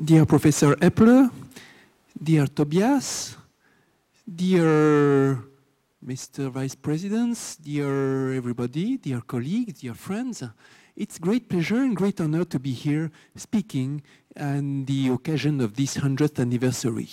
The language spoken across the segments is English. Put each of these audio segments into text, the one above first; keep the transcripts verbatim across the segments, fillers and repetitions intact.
dear Professor Epler, dear Tobias, dear Mister Vice President, dear everybody, dear colleagues, dear friends, it's great pleasure and great honor to be here speaking on the occasion of this hundredth anniversary.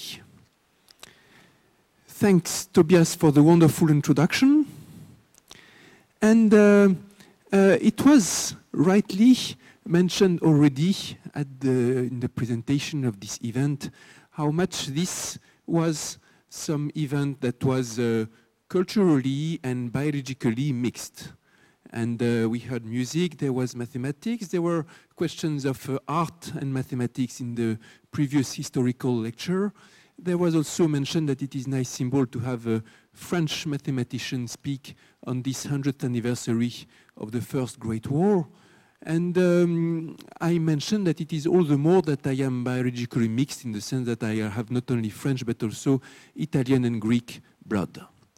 Thanks, Tobias, for the wonderful introduction. And uh, uh, it was rightly mentioned already at the, in the presentation of this event how much this was some event that was uh, culturally and biologically mixed. And uh, we heard music, there was mathematics, there were questions of uh, art and mathematics in the previous historical lecture. There was also mentioned that it is a nice symbol to have a French mathematician speak on this hundredth anniversary of the First Great War. And um, I mentioned that it is all the more that I am biologically mixed in the sense that I have not only French but also Italian and Greek blood.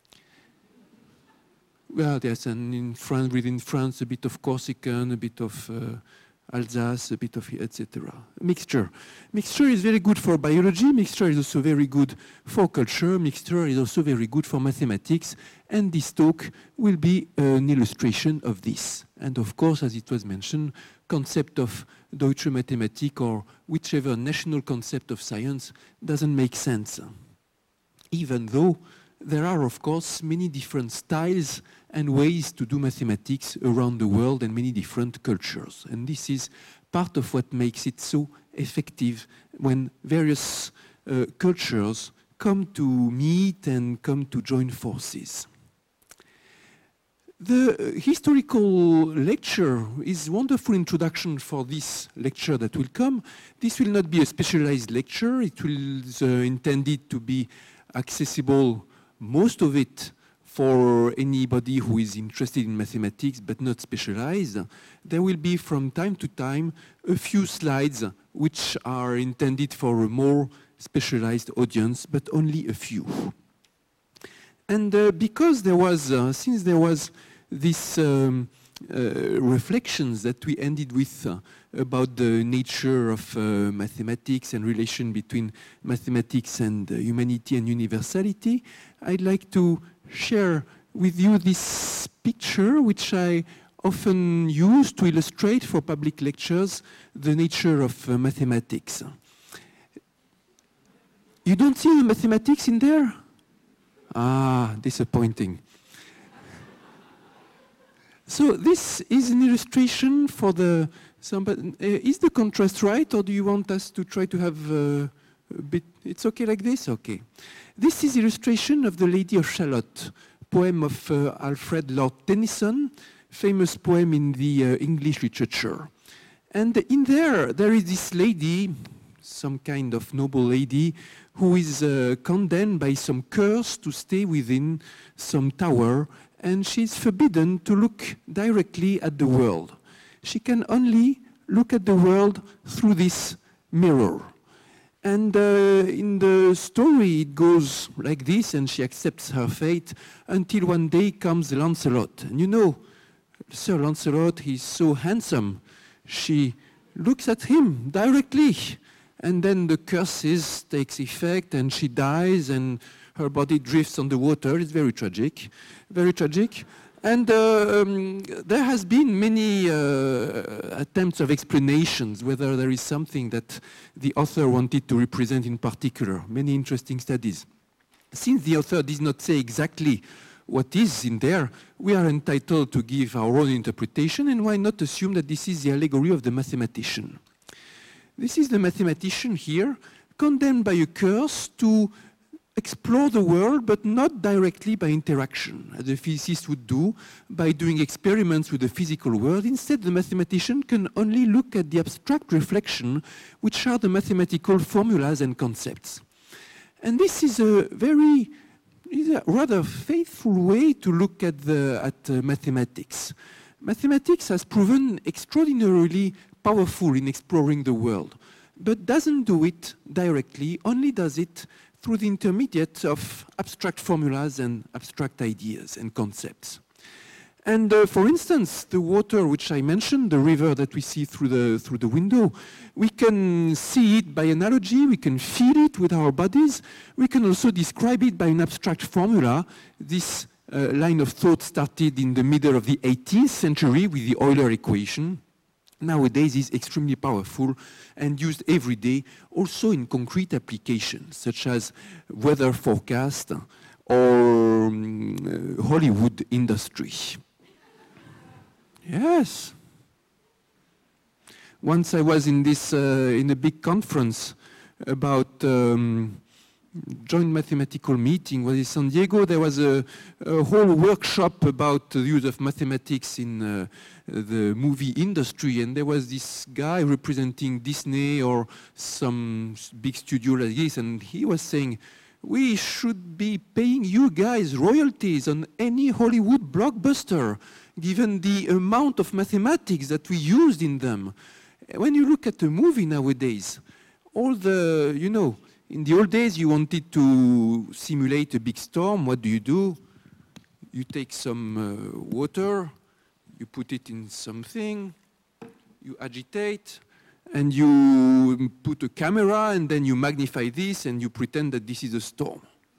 Well, there's an in France, within France, a bit of Corsican, a bit of uh, Alsace, a bit of et cetera. Mixture. Mixture is very good for biology. Mixture is also very good for culture. Mixture is also very good for mathematics. And this talk will be an illustration of this. And of course, as it was mentioned, concept of Deutsche Mathematik or whichever national concept of science doesn't make sense. Even though there are, of course, many different styles and ways to do mathematics around the world and many different cultures. And this is part of what makes it so effective when various uh, cultures come to meet and come to join forces. The historical lecture is a wonderful introduction for this lecture that will come. This will not be a specialized lecture. It will uh, intended to be accessible, most of it, for anybody who is interested in mathematics but not specialized. There will be from time to time a few slides which are intended for a more specialized audience, but only a few. And uh, because there was, uh, since there was this um, uh, reflections that we ended with uh, about the nature of uh, mathematics and relation between mathematics and uh, humanity and universality, I'd like to share with you this picture, which I often use to illustrate for public lectures the nature of uh, mathematics. You don't see the mathematics in there? Ah, disappointing. So this is an illustration for the, somebody, uh, is the contrast right, or do you want us to try to have uh, a bit, it's okay like this? Okay. This is illustration of the Lady of Shalott, poem of uh, Alfred Lord Tennyson, famous poem in the uh, English literature. And in there, there is this lady, some kind of noble lady, who is uh, condemned by some curse to stay within some tower, and she's forbidden to look directly at the world. She can only look at the world through this mirror. And uh, in the story, it goes like this, and she accepts her fate until one day comes Lancelot. And you know, Sir Lancelot, he's so handsome. She looks at him directly, and then the curses takes effect, and she dies, and her body drifts on the water. It's very tragic, very tragic. And uh, um, there has been many uh, attempts of explanations whether there is something that the author wanted to represent in particular, many interesting studies. Since the author does not say exactly what is in there, we are entitled to give our own interpretation, and why not assume that this is the allegory of the mathematician. This is the mathematician here, condemned by a curse to explore the world, but not directly by interaction, as a physicist would do by doing experiments with the physical world. Instead, the mathematician can only look at the abstract reflection, which are the mathematical formulas and concepts. And this is a very, is a rather faithful way to look at, the, at uh, mathematics. Mathematics has proven extraordinarily powerful in exploring the world, but doesn't do it directly, only does it through the intermediate of abstract formulas and abstract ideas and concepts. And uh, for instance, the water which I mentioned, the river that we see through the, through the window, we can see it by analogy, we can feel it with our bodies, we can also describe it by an abstract formula. This uh, line of thought started in the middle of the eighteenth century with the Euler equation. Nowadays is extremely powerful and used every day, also in concrete applications, such as weather forecast or um, uh, Hollywood industry. Yes. Once I was in this uh, in a big conference about um, joint mathematical meeting was in San Diego. There was a, a whole workshop about the use of mathematics in uh, the movie industry, and there was this guy representing Disney or some big studio like this, and he was saying, we should be paying you guys royalties on any Hollywood blockbuster, given the amount of mathematics that we used in them. When you look at a movie nowadays, all the, you know, in the old days you wanted to simulate a big storm, what do you do? You take some uh, water, you put it in something, you agitate, and you put a camera, and then you magnify this, and you pretend that this is a storm.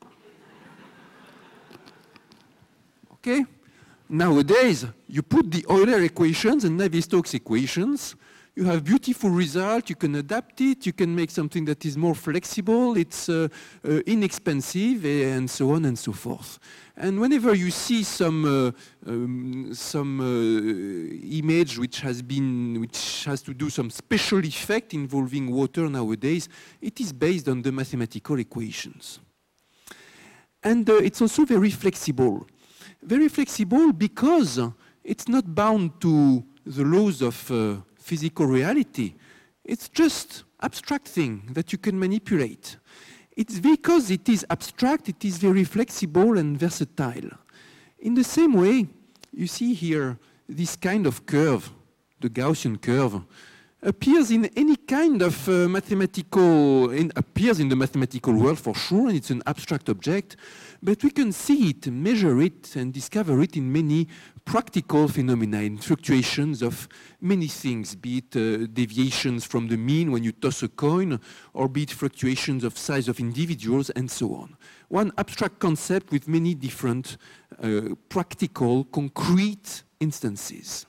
Okay? Nowadays, you put the Euler equations and Navier-Stokes equations, you have beautiful result, you can adapt it, you can make something that is more flexible, it's uh, uh, inexpensive, and so on and so forth. And whenever you see some uh, um, some uh, image which has been which has to do some special effect involving water nowadays, it is based on the mathematical equations. And uh, it's also very flexible. Very flexible because it's not bound to the laws of uh, physical reality. It's just abstract thing that you can manipulate. It's because it is abstract, it is very flexible and versatile. In the same way, you see here this kind of curve, the Gaussian curve, appears in any kind of uh, mathematical, in, appears in the mathematical world for sure, and it's an abstract object, but we can see it, measure it, and discover it in many practical phenomena, in fluctuations of many things, be it uh, deviations from the mean when you toss a coin, or be it fluctuations of size of individuals, and so on. One abstract concept with many different uh, practical, concrete instances.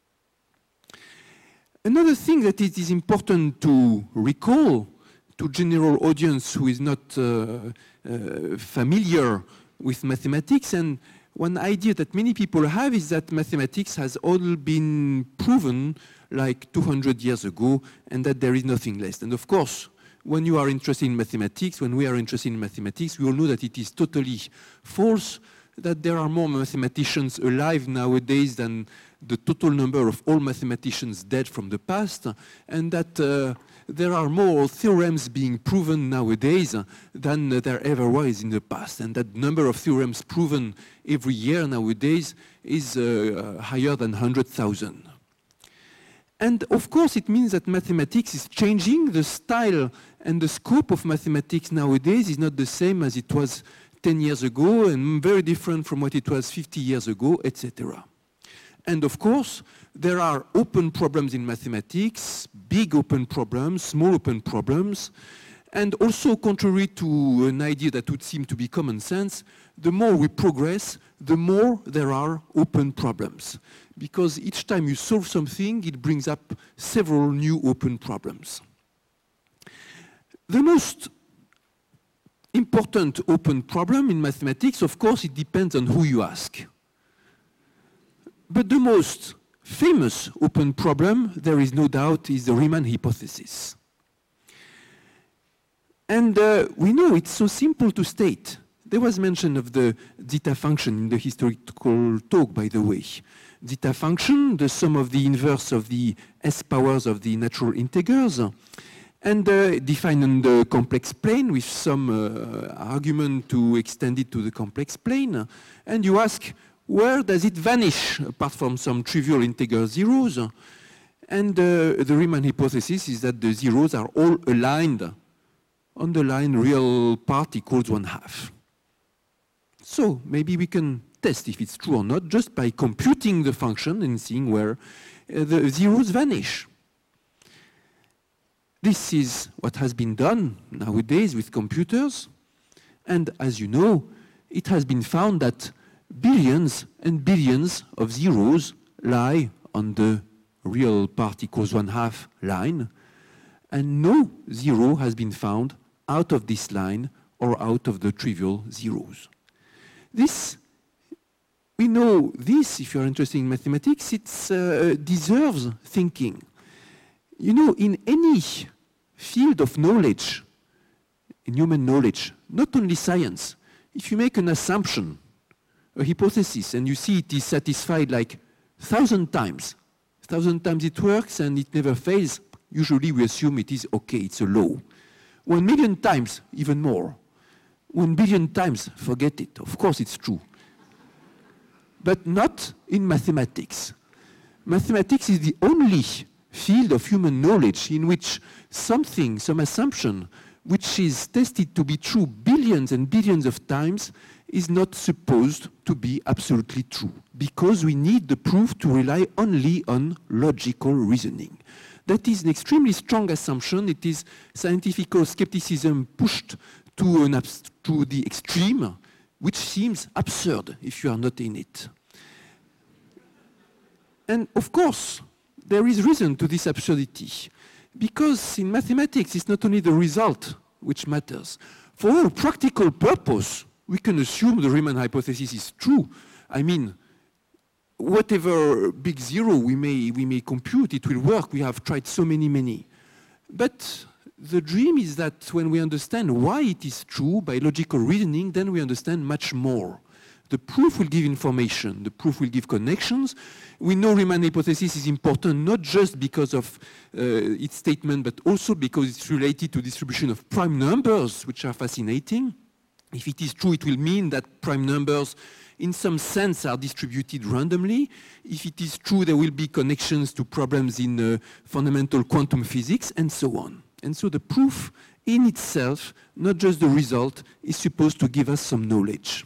Another thing that it is important to recall to general audience who is not uh, uh, familiar with mathematics, and one idea that many people have is that mathematics has all been proven like two hundred years ago, and that there is nothing less. And of course, when you are interested in mathematics, when we are interested in mathematics, we all know that it is totally false, that there are more mathematicians alive nowadays than the total number of all mathematicians dead from the past, and that uh, there are more theorems being proven nowadays than uh, there ever was in the past, and that number of theorems proven every year nowadays is uh, higher than one hundred thousand. And of course it means that mathematics is changing. The style and the scope of mathematics nowadays is not the same as it was ten years ago, and very different from what it was fifty years ago, et cetera. And of course, there are open problems in mathematics, big open problems, small open problems, and also contrary to an idea that would seem to be common sense, the more we progress, the more there are open problems. Because each time you solve something, it brings up several new open problems. The most important open problem in mathematics, of course, it depends on who you ask. But the most famous open problem, there is no doubt, is the Riemann hypothesis. And uh, we know it's so simple to state. There was mention of the zeta function in the historical talk, by the way. Zeta function, the sum of the inverse of the s powers of the natural integers, and uh, defined on the complex plane with some uh, argument to extend it to the complex plane. And you ask, where does it vanish, apart from some trivial integer zeros? And uh, the Riemann hypothesis is that the zeros are all aligned on the line real part equals one half. So maybe we can test if it's true or not just by computing the function and seeing where uh, the zeros vanish. This is what has been done nowadays with computers. And as you know, it has been found that billions and billions of zeros lie on the real part equals one half line, and no zero has been found out of this line or out of the trivial zeros. This, we know this, if you're interested in mathematics, it uh, deserves thinking. You know, in any field of knowledge, in human knowledge, not only science, if you make an assumption, a hypothesis, and you see it is satisfied like a thousand times, a thousand times it works and it never fails, usually we assume it is okay, it's a law. One million times, even more. One billion times, forget it. Of course it's true. But not in mathematics. Mathematics is the only field of human knowledge in which something, some assumption, which is tested to be true billions and billions of times, is not supposed to be absolutely true, because we need the proof to rely only on logical reasoning. That is an extremely strong assumption. It is scientific skepticism pushed to, an to the extreme, which seems absurd if you are not in it. And of course, there is reason to this absurdity, because in mathematics it's not only the result which matters. For all practical purpose, we can assume the Riemann hypothesis is true. I mean, whatever big zero we may, we may compute, it will work. We have tried so many, many. But the dream is that when we understand why it is true by logical reasoning, then we understand much more. The proof will give information. The proof will give connections. We know Riemann hypothesis is important not just because of uh, its statement, but also because it's related to distribution of prime numbers, which are fascinating. If it is true, it will mean that prime numbers in some sense are distributed randomly. If it is true, there will be connections to problems in uh, fundamental quantum physics, and so on. And so the proof in itself, not just the result, is supposed to give us some knowledge.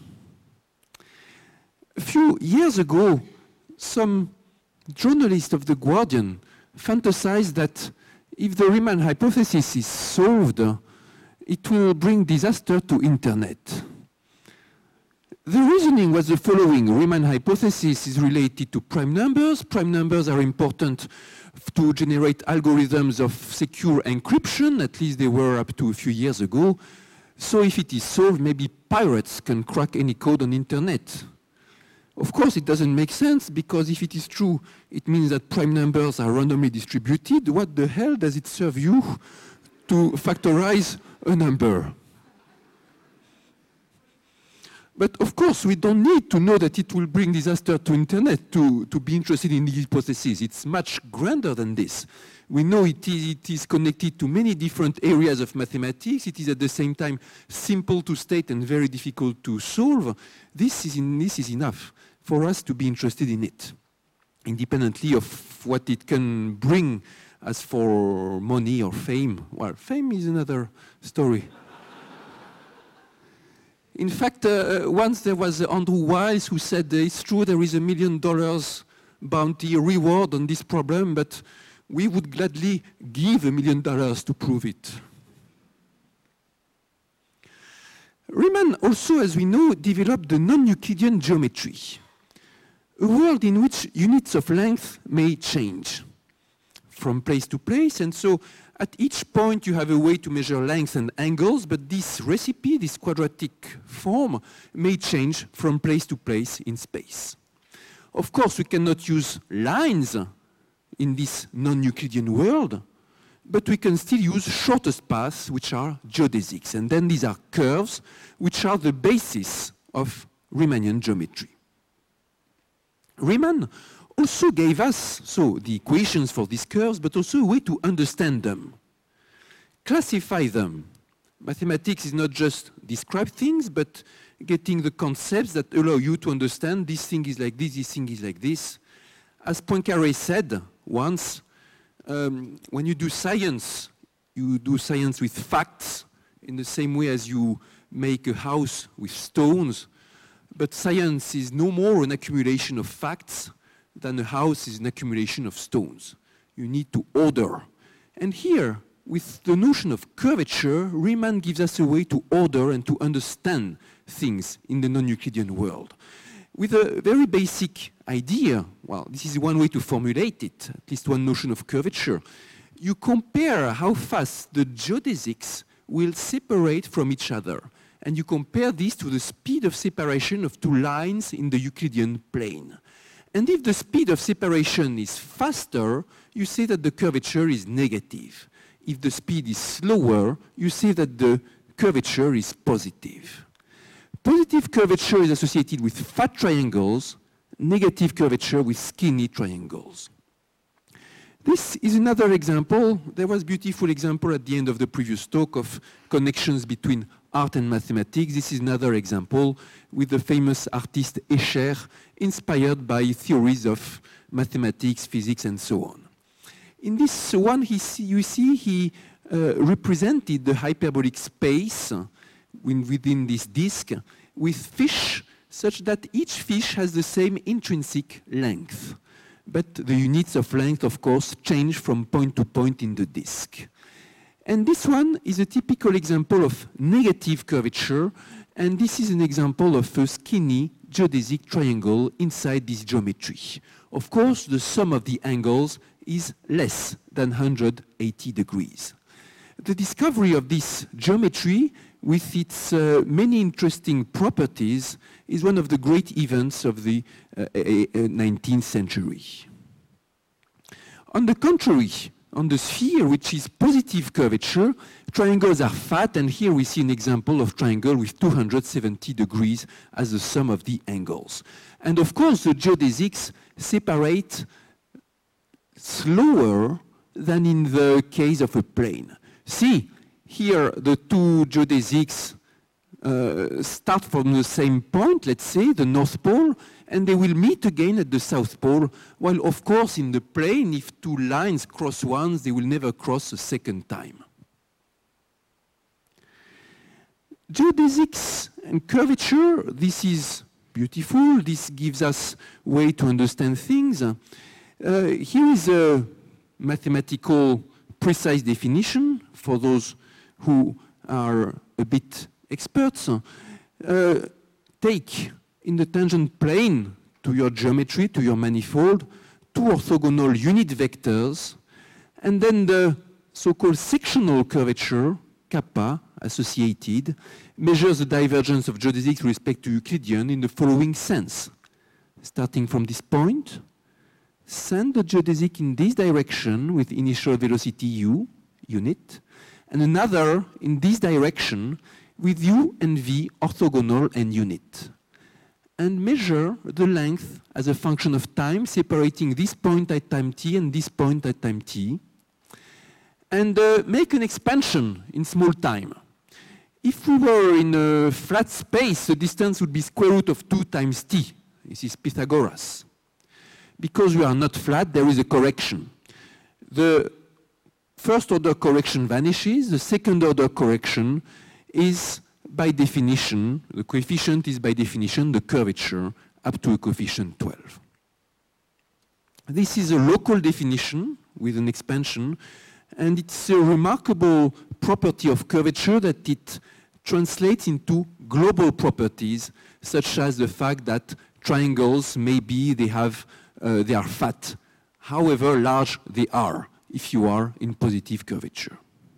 A few years ago, some journalist of The Guardian fantasized that if the Riemann hypothesis is solved, it will bring disaster to internet. The reasoning was the following. Riemann hypothesis is related to prime numbers. Prime numbers are important to generate algorithms of secure encryption, at least they were up to a few years ago. So if it is solved, maybe pirates can crack any code on internet. Of course, it doesn't make sense, because if it is true, it means that prime numbers are randomly distributed. What the hell does it serve you to factorize a number? But of course, we don't need to know that it will bring disaster to internet to, to be interested in the hypothesis. It's much grander than this. We know it is, it is connected to many different areas of mathematics. It is at the same time simple to state and very difficult to solve. This is, in, this is enough for us to be interested in it, independently of what it can bring as for money or fame. Well, fame is another story. In fact, uh, once there was Andrew Wiles who said, uh, it's true there is a million dollars bounty reward on this problem, but we would gladly give a million dollars to prove it. Riemann also, as we know, developed the non-Euclidean geometry, a world in which units of length may change from place to place, and so at each point you have a way to measure length and angles, but this recipe, this quadratic form, may change from place to place in space. Of course, we cannot use lines in this non-Euclidean world, but we can still use shortest paths, which are geodesics, and then these are curves, which are the basis of Riemannian geometry. Riemann also gave us, so the equations for these curves, but also a way to understand them, classify them. Mathematics is not just describe things, but getting the concepts that allow you to understand this thing is like this, this thing is like this. As Poincaré said once, um, when you do science, you do science with facts in the same way as you make a house with stones. but science is no more an accumulation of facts than a house is an accumulation of stones. You need to order. And here, with the notion of curvature, Riemann gives us a way to order and to understand things in the non-Euclidean world. With a very basic idea, well, this is one way to formulate it, at least one notion of curvature. You compare how fast the geodesics will separate from each other, and you compare this to the speed of separation of two lines in the Euclidean plane. And if the speed of separation is faster, you say that the curvature is negative. If the speed is slower, you say that the curvature is positive. Positive curvature is associated with fat triangles, negative curvature with skinny triangles. This is another example. There was a beautiful example at the end of the previous talk of connections between art and mathematics. This is another example with the famous artist Escher, inspired by theories of mathematics, physics, and so on. In this one, he see, you see he uh, represented the hyperbolic space within this disk with fish, such that each fish has the same intrinsic length. But the units of length, of course, change from point to point in the disk. And this one is a typical example of negative curvature, and this is an example of a skinny geodesic triangle inside this geometry. Of course, the sum of the angles is less than one hundred eighty degrees. The discovery of this geometry, with its uh, many interesting properties, is one of the great events of the uh, nineteenth century. On the contrary, on the sphere, which is positive curvature, triangles are fat, and here we see an example of triangle with two hundred seventy degrees as the sum of the angles. And of course, the geodesics separate slower than in the case of a plane. See, here the two geodesics uh, start from the same point, let's say, the North Pole, and they will meet again at the South Pole, while of course in the plane, if two lines cross once, they will never cross a second time. Geodesics and curvature, this is beautiful. This gives us a way to understand things. Uh, here is a mathematical precise definition for those who are a bit experts. Uh, take in the tangent plane to your geometry, to your manifold, two orthogonal unit vectors, and then the so-called sectional curvature, kappa, associated, measures the divergence of geodesics with respect to Euclidean in the following sense. Starting from this point, send the geodesic in this direction with initial velocity u, unit, and another in this direction with u and v orthogonal and unit. And measure the length as a function of time, separating this point at time t and this point at time t, and uh, make an expansion in small time. If we were in a flat space, the distance would be square root of two times t. This is Pythagoras. Because we are not flat, there is a correction. The first order correction vanishes. The second order correction is by definition, the coefficient is by definition the curvature up to a coefficient twelve. This is a local definition with an expansion, and it's a remarkable property of curvature that it translates into global properties, such as the fact that triangles, maybe they have, uh, they are fat, however large they are, if you are in positive curvature.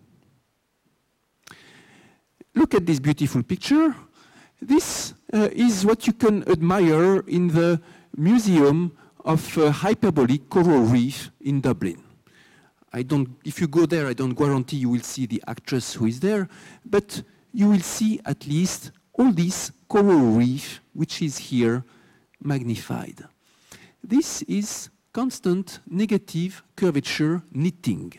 Look at this beautiful picture. This uh, is what you can admire in the Museum of uh, Hyperbolic Coral Reef in Dublin. I don't, if you go there, I don't guarantee you will see the actress who is there, but you will see at least all this coral reef, which is here magnified. This is constant negative curvature knitting.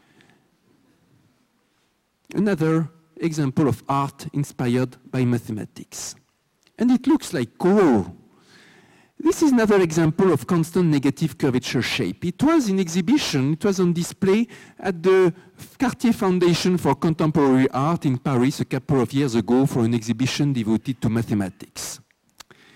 Another example of art inspired by mathematics. And it looks like coral. This is another example of constant negative curvature shape. It was in exhibition, it was on display at the Cartier Foundation for Contemporary Art in Paris a couple of years ago for an exhibition devoted to mathematics.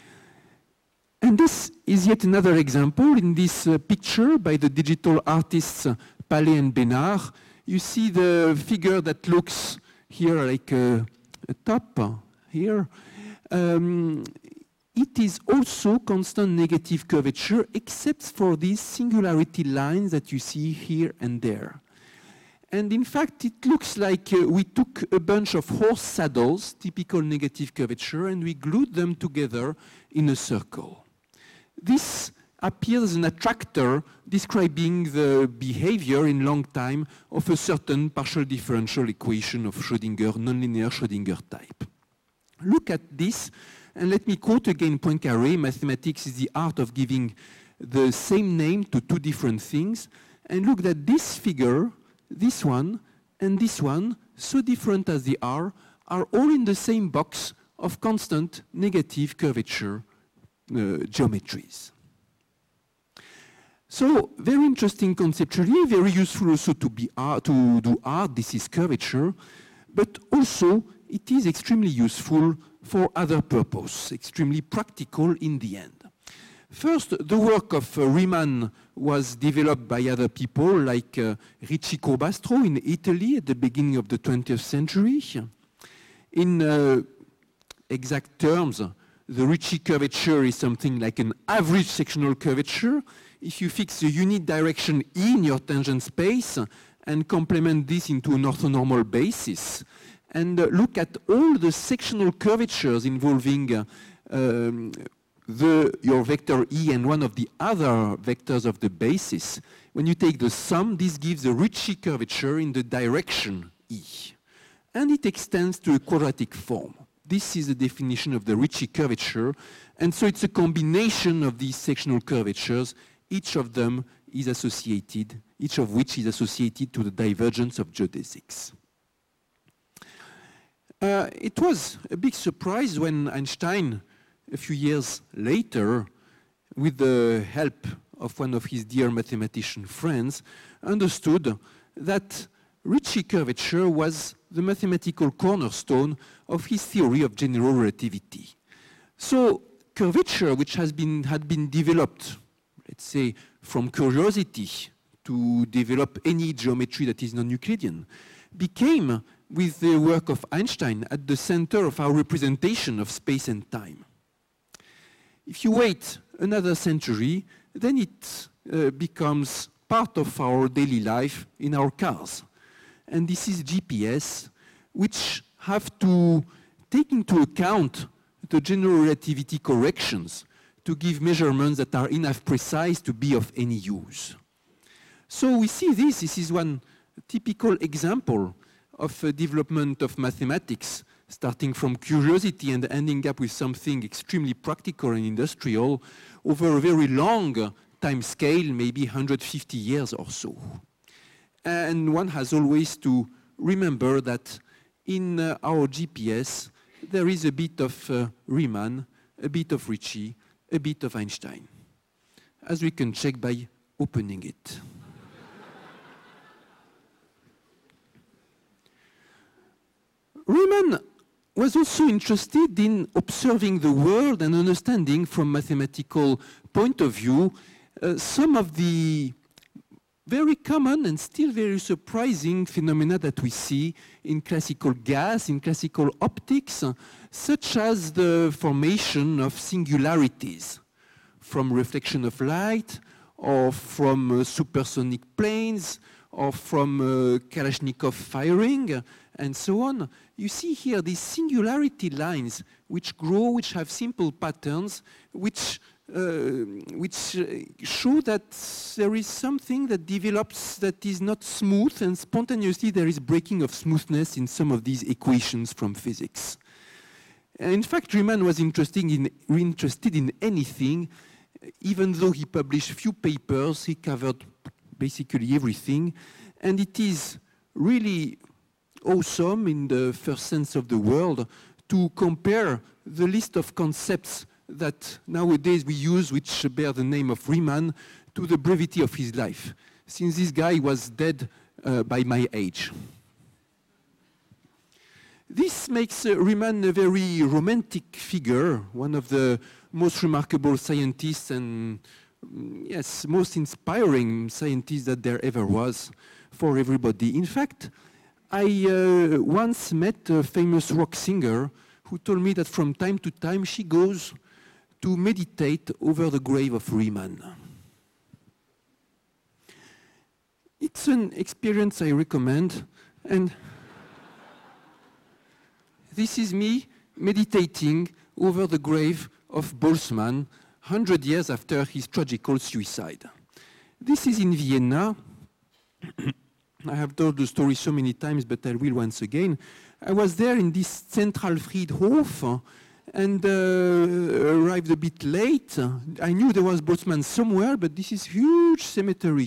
is yet another example. In this uh, picture by the digital artists uh, Palais and Bénard, you see the figure that looks here like a, a top uh, here. Um, it is also constant negative curvature, except for these singularity lines that you see here and there. And in fact, it looks like uh, we took a bunch of horse saddles, typical negative curvature, and we glued them together in a circle. This appears as an attractor describing the behavior in long time of a certain partial differential equation of Schrödinger, nonlinear Schrödinger type. Look at this, and let me quote again Poincaré: mathematics is the art of giving the same name to two different things. And look at this figure, this one, and this one, so different as they are, are all in the same box of constant negative curvature uh, geometries. So, very interesting conceptually, very useful also to, be art, to do art, this is curvature, but also it is extremely useful for other purposes, extremely practical in the end. First, the work of uh, Riemann was developed by other people like uh, Ricci Curbastro in Italy at the beginning of the twentieth century. In uh, exact terms, the Ricci curvature is something like an average sectional curvature. If you fix a unit direction E in your tangent space and complement this into an orthonormal basis, and uh, look at all the sectional curvatures involving uh, um, the, your vector E and one of the other vectors of the basis, when you take the sum, this gives a Ricci curvature in the direction E. And it extends to a quadratic form. This is the definition of the Ricci curvature, and so it's a combination of these sectional curvatures. Each of them is associated, each of which is associated to the divergence of geodesics. Uh, it was a big surprise when Einstein, a few years later, with the help of one of his dear mathematician friends, understood that Ricci curvature was the mathematical cornerstone of his theory of general relativity. So curvature, which has been, had been developed, let's say, from curiosity to develop any geometry that is non-Euclidean, became, with the work of Einstein, at the center of our representation of space and time. If you wait another century, then it uh, becomes part of our daily life in our cars. And this is G P S, which have to take into account the general relativity corrections to give measurements that are enough precise to be of any use. So we see this, this is one typical example of a development of mathematics, starting from curiosity and ending up with something extremely practical and industrial over a very long time scale, maybe one hundred fifty years or so. And one has always to remember that in uh, our G P S, there is a bit of uh, Riemann, a bit of Ricci, a bit of Einstein, as we can check by opening it. Riemann was also interested in observing the world and understanding from mathematical point of view uh, some of the very common and still very surprising phenomena that we see in classical gas, in classical optics, uh, such as the formation of singularities from reflection of light, or from uh, supersonic planes, or from uh, Kalashnikov firing, uh, and so on. You see here these singularity lines which grow, which have simple patterns, which Uh, which uh, show that there is something that develops that is not smooth, and spontaneously there is breaking of smoothness in some of these equations from physics. And in fact, Riemann was interested in, interested in anything. Even though he published few papers, he covered basically everything. And it is really awesome, in the first sense of the word, to compare the list of concepts that nowadays we use, which bear the name of Riemann, to the brevity of his life, since this guy was dead uh, by my age. This makes uh, Riemann a very romantic figure, one of the most remarkable scientists and, mm, yes, most inspiring scientist that there ever was for everybody. In fact, I uh, once met a famous rock singer who told me that from time to time she goes to meditate over the grave of Riemann. It's an experience I recommend, and this is me meditating over the grave of Boltzmann, one hundred years after his tragical suicide. This is in Vienna. I have told the story so many times, but I will once again. I was there in this Zentralfriedhof and uh, arrived a bit late. I knew there was Boltzmann somewhere, but this is huge cemetery.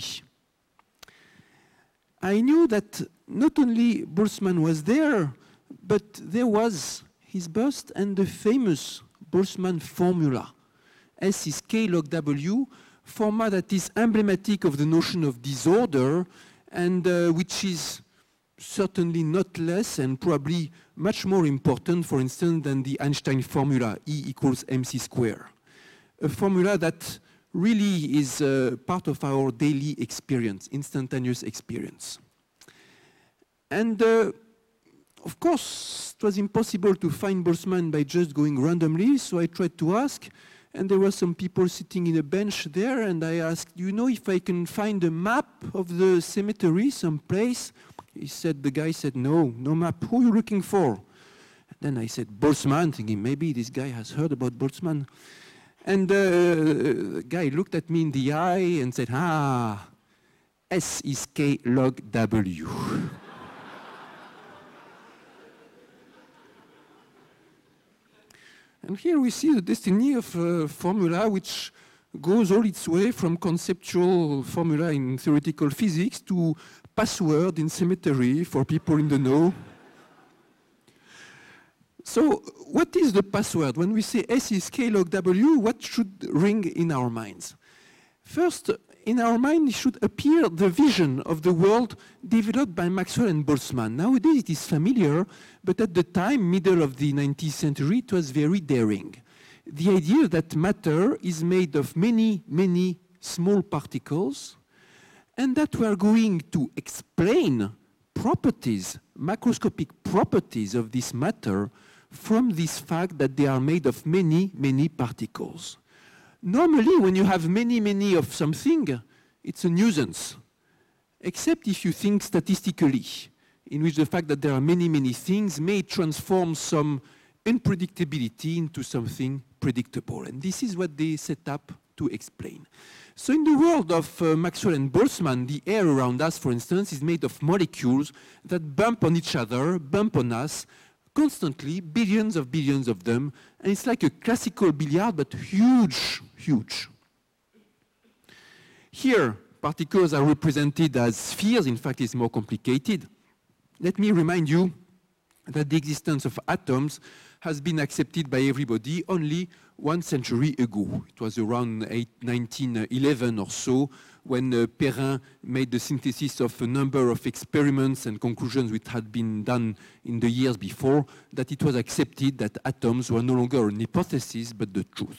I knew that not only Boltzmann was there, but there was his bust and the famous Boltzmann formula. S is K log W, formula that is emblematic of the notion of disorder and uh, which is certainly not less and probably much more important, for instance, than the Einstein formula, E equals mc squared. A formula that really is uh, part of our daily experience, instantaneous experience. And uh, of course, it was impossible to find Boltzmann by just going randomly, so I tried to ask, and there were some people sitting in a bench there, and I asked, do you know if I can find a map of the cemetery someplace? He said, the guy said, no, no map. Who are you looking for? And then I said, Boltzmann, thinking maybe this guy has heard about Boltzmann. And uh, the guy looked at me in the eye and said, ah, S is K log W. And here we see the destiny of a formula which goes all its way from conceptual formula in theoretical physics to password in cemetery for people in the know. So what is the password? When we say S is K log W, what should ring in our minds? First, in our mind should appear the vision of the world developed by Maxwell and Boltzmann. Nowadays it is familiar, but at the time, middle of the nineteenth century, it was very daring. The idea that matter is made of many, many small particles, and that we are going to explain properties, macroscopic properties of this matter from this fact that they are made of many, many particles. Normally, when you have many, many of something, it's a nuisance, except if you think statistically, in which the fact that there are many, many things may transform some unpredictability into something predictable. And this is what they set up to explain. So in the world of uh, Maxwell and Boltzmann, the air around us, for instance, is made of molecules that bump on each other, bump on us, constantly, billions of billions of them, and it's like a classical billiard, but huge, huge. Here, particles are represented as spheres. In fact, it's more complicated. Let me remind you that the existence of atoms has been accepted by everybody only one century ago. It was around nineteen eleven or so when uh, Perrin made the synthesis of a number of experiments and conclusions which had been done in the years before, that it was accepted that atoms were no longer an hypothesis but the truth.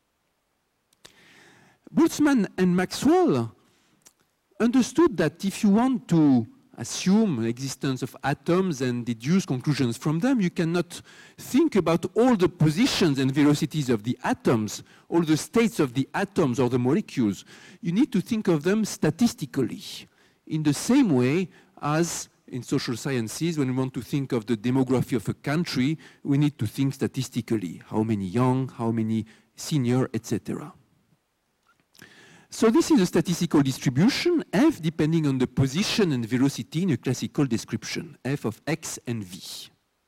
Boltzmann and Maxwell understood that if you want to assume the existence of atoms and deduce conclusions from them, you cannot think about all the positions and velocities of the atoms, all the states of the atoms or the molecules. You need to think of them statistically, in the same way as in social sciences, when we want to think of the demography of a country, we need to think statistically. How many young, how many senior, et cetera. So this is a statistical distribution, F, depending on the position and velocity in a classical description, F of X and V.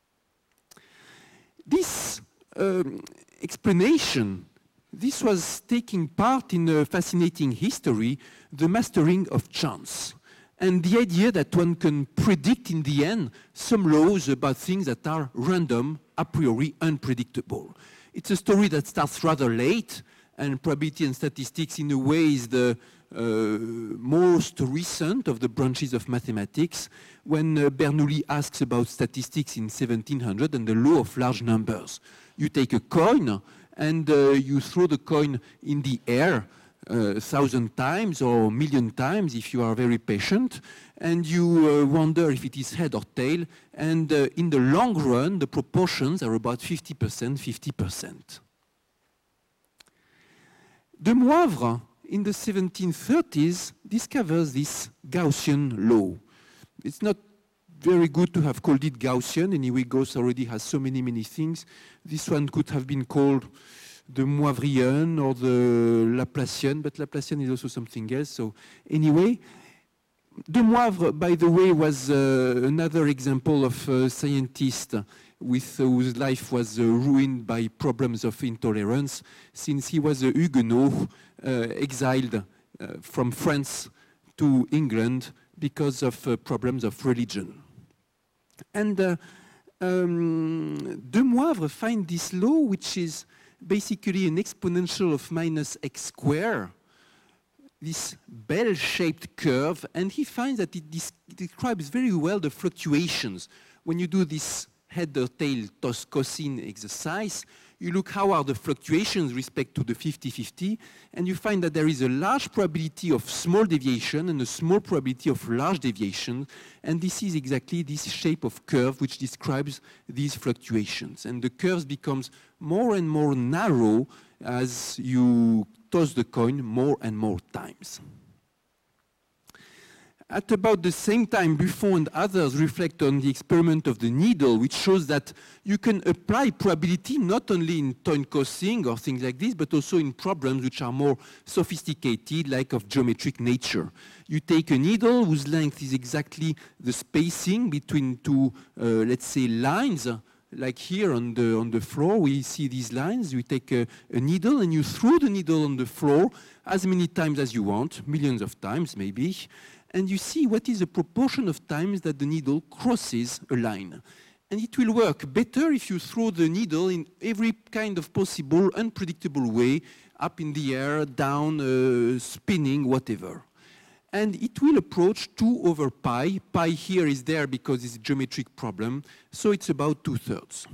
This um, explanation, this was taking part in a fascinating history, the mastering of chance, and the idea that one can predict in the end some laws about things that are random, a priori unpredictable. It's a story that starts rather late, and probability and statistics in a way is the uh, most recent of the branches of mathematics, when uh, Bernoulli asks about statistics in seventeen hundred and the law of large numbers. You take a coin and uh, you throw the coin in the air a uh, thousand times or a million times if you are very patient, and you uh, wonder if it is head or tail, and uh, in the long run the proportions are about fifty percent, fifty percent. De Moivre, in the seventeen thirties, discovers this Gaussian law. It's not very good to have called it Gaussian, anyway Gauss already has so many, many things. This one could have been called the Moivrian or the Laplacian, but Laplacian is also something else. So anyway, De Moivre, by the way, was uh, another example of a scientist with, uh, whose life was uh, ruined by problems of intolerance, since he was a Huguenot uh, exiled uh, from France to England because of uh, problems of religion. And uh, um, De Moivre finds this law, which is basically an exponential of minus x squared, this bell-shaped curve, and he finds that it, it describes very well the fluctuations. When you do this head or tail toss cosine exercise, you look how are the fluctuations respect to the fifty fifty, and you find that there is a large probability of small deviation and a small probability of large deviation, and this is exactly this shape of curve which describes these fluctuations. And the curve becomes more and more narrow as you toss the coin more and more times. At about the same time, Buffon and others reflect on the experiment of the needle, which shows that you can apply probability not only in coin tossing or things like this, but also in problems which are more sophisticated, like of geometric nature. You take a needle whose length is exactly the spacing between two, uh, let's say, lines. Like here on the, on the floor, we see these lines. You take a, a needle and you throw the needle on the floor as many times as you want, millions of times maybe, and you see what is the proportion of times that the needle crosses a line. And it will work better if you throw the needle in every kind of possible unpredictable way, up in the air, down, uh, spinning, whatever. And it will approach two over pi. Pi here is there because it's a geometric problem, so it's about two-thirds.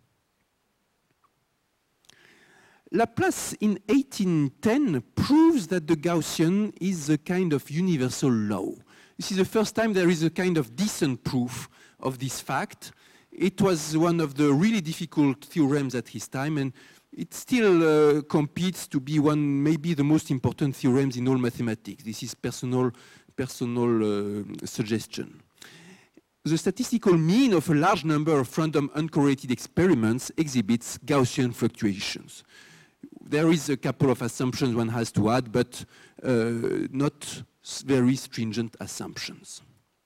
Laplace in eighteen ten proves that the Gaussian is a kind of universal law. This is the first time there is a kind of decent proof of this fact. It was one of the really difficult theorems at his time, and it still uh, competes to be one, maybe the most important theorems in all mathematics. This is personal, personal uh, suggestion. The statistical mean of a large number of random uncorrelated experiments exhibits Gaussian fluctuations. There is a couple of assumptions one has to add, but uh, not very stringent assumptions.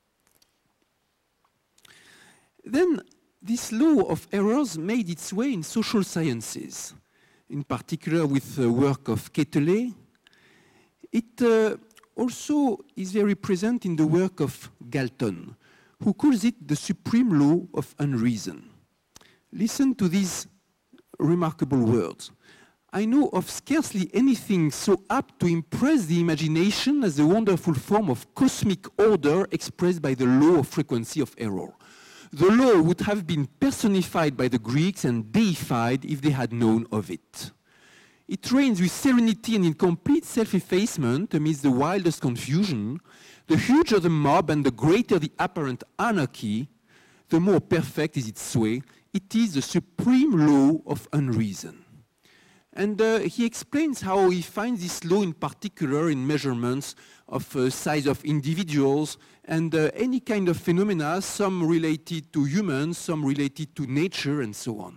Then this law of errors made its way in social sciences, in particular with the work of Quetelet. It uh, also is very present in the work of Galton, who calls it the supreme law of unreason. Listen to these remarkable words. I know of scarcely anything so apt to impress the imagination as the wonderful form of cosmic order expressed by the law of frequency of error. The law would have been personified by the Greeks and deified if they had known of it. It reigns with serenity and in complete self-effacement amidst the wildest confusion. The huger the mob and the greater the apparent anarchy, the more perfect is its sway. It is the supreme law of unreason. And uh, he explains how he finds this law in particular in measurements of uh, size of individuals and uh, any kind of phenomena, some related to humans, some related to nature, and so on.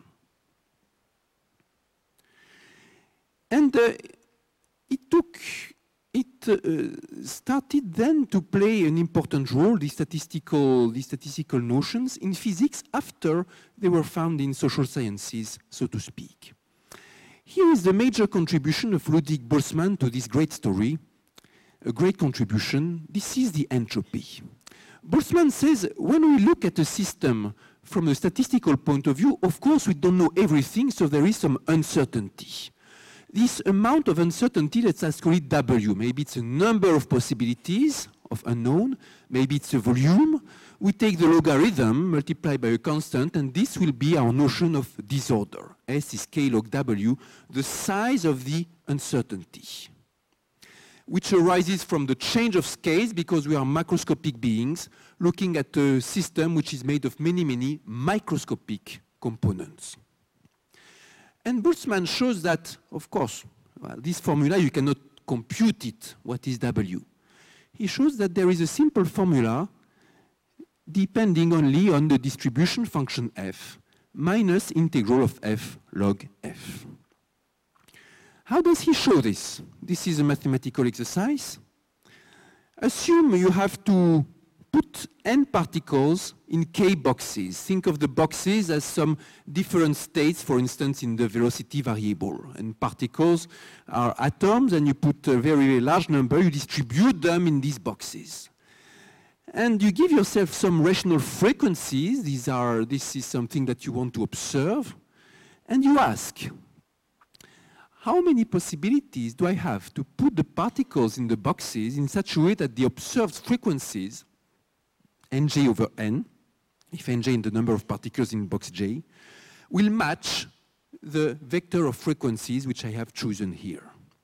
And uh, it took, it uh, started then to play an important role, the statistical, the statistical notions in physics after they were found in social sciences, so to speak. Here is the major contribution of Ludwig Boltzmann to this great story, a great contribution. This is the entropy. Boltzmann says, when we look at a system from a statistical point of view, of course we don't know everything, so there is some uncertainty. This amount of uncertainty, let's just call it W. Maybe it's a number of possibilities of unknown. Maybe it's a volume. We take the logarithm, multiply by a constant, and this will be our notion of disorder. S is K log W, the size of the uncertainty, which arises from the change of scales because we are macroscopic beings looking at a system which is made of many, many microscopic components. And Boltzmann shows that, of course, well, this formula, you cannot compute it, what is W. He shows that there is a simple formula depending only on the distribution function f minus integral of f log f. How does he show this? This is a mathematical exercise. Assume you have to put n particles in k boxes. Think of the boxes as some different states, for instance, in the velocity variable. And particles are atoms, and you put a very large number, you distribute them in these boxes. And you give yourself some rational frequencies. These are, this is something that you want to observe. And you ask, how many possibilities do I have to put the particles in the boxes in such a way that the observed frequencies, nj over n, if nj is the number of particles in box j, will match the vector of frequencies which I have chosen here.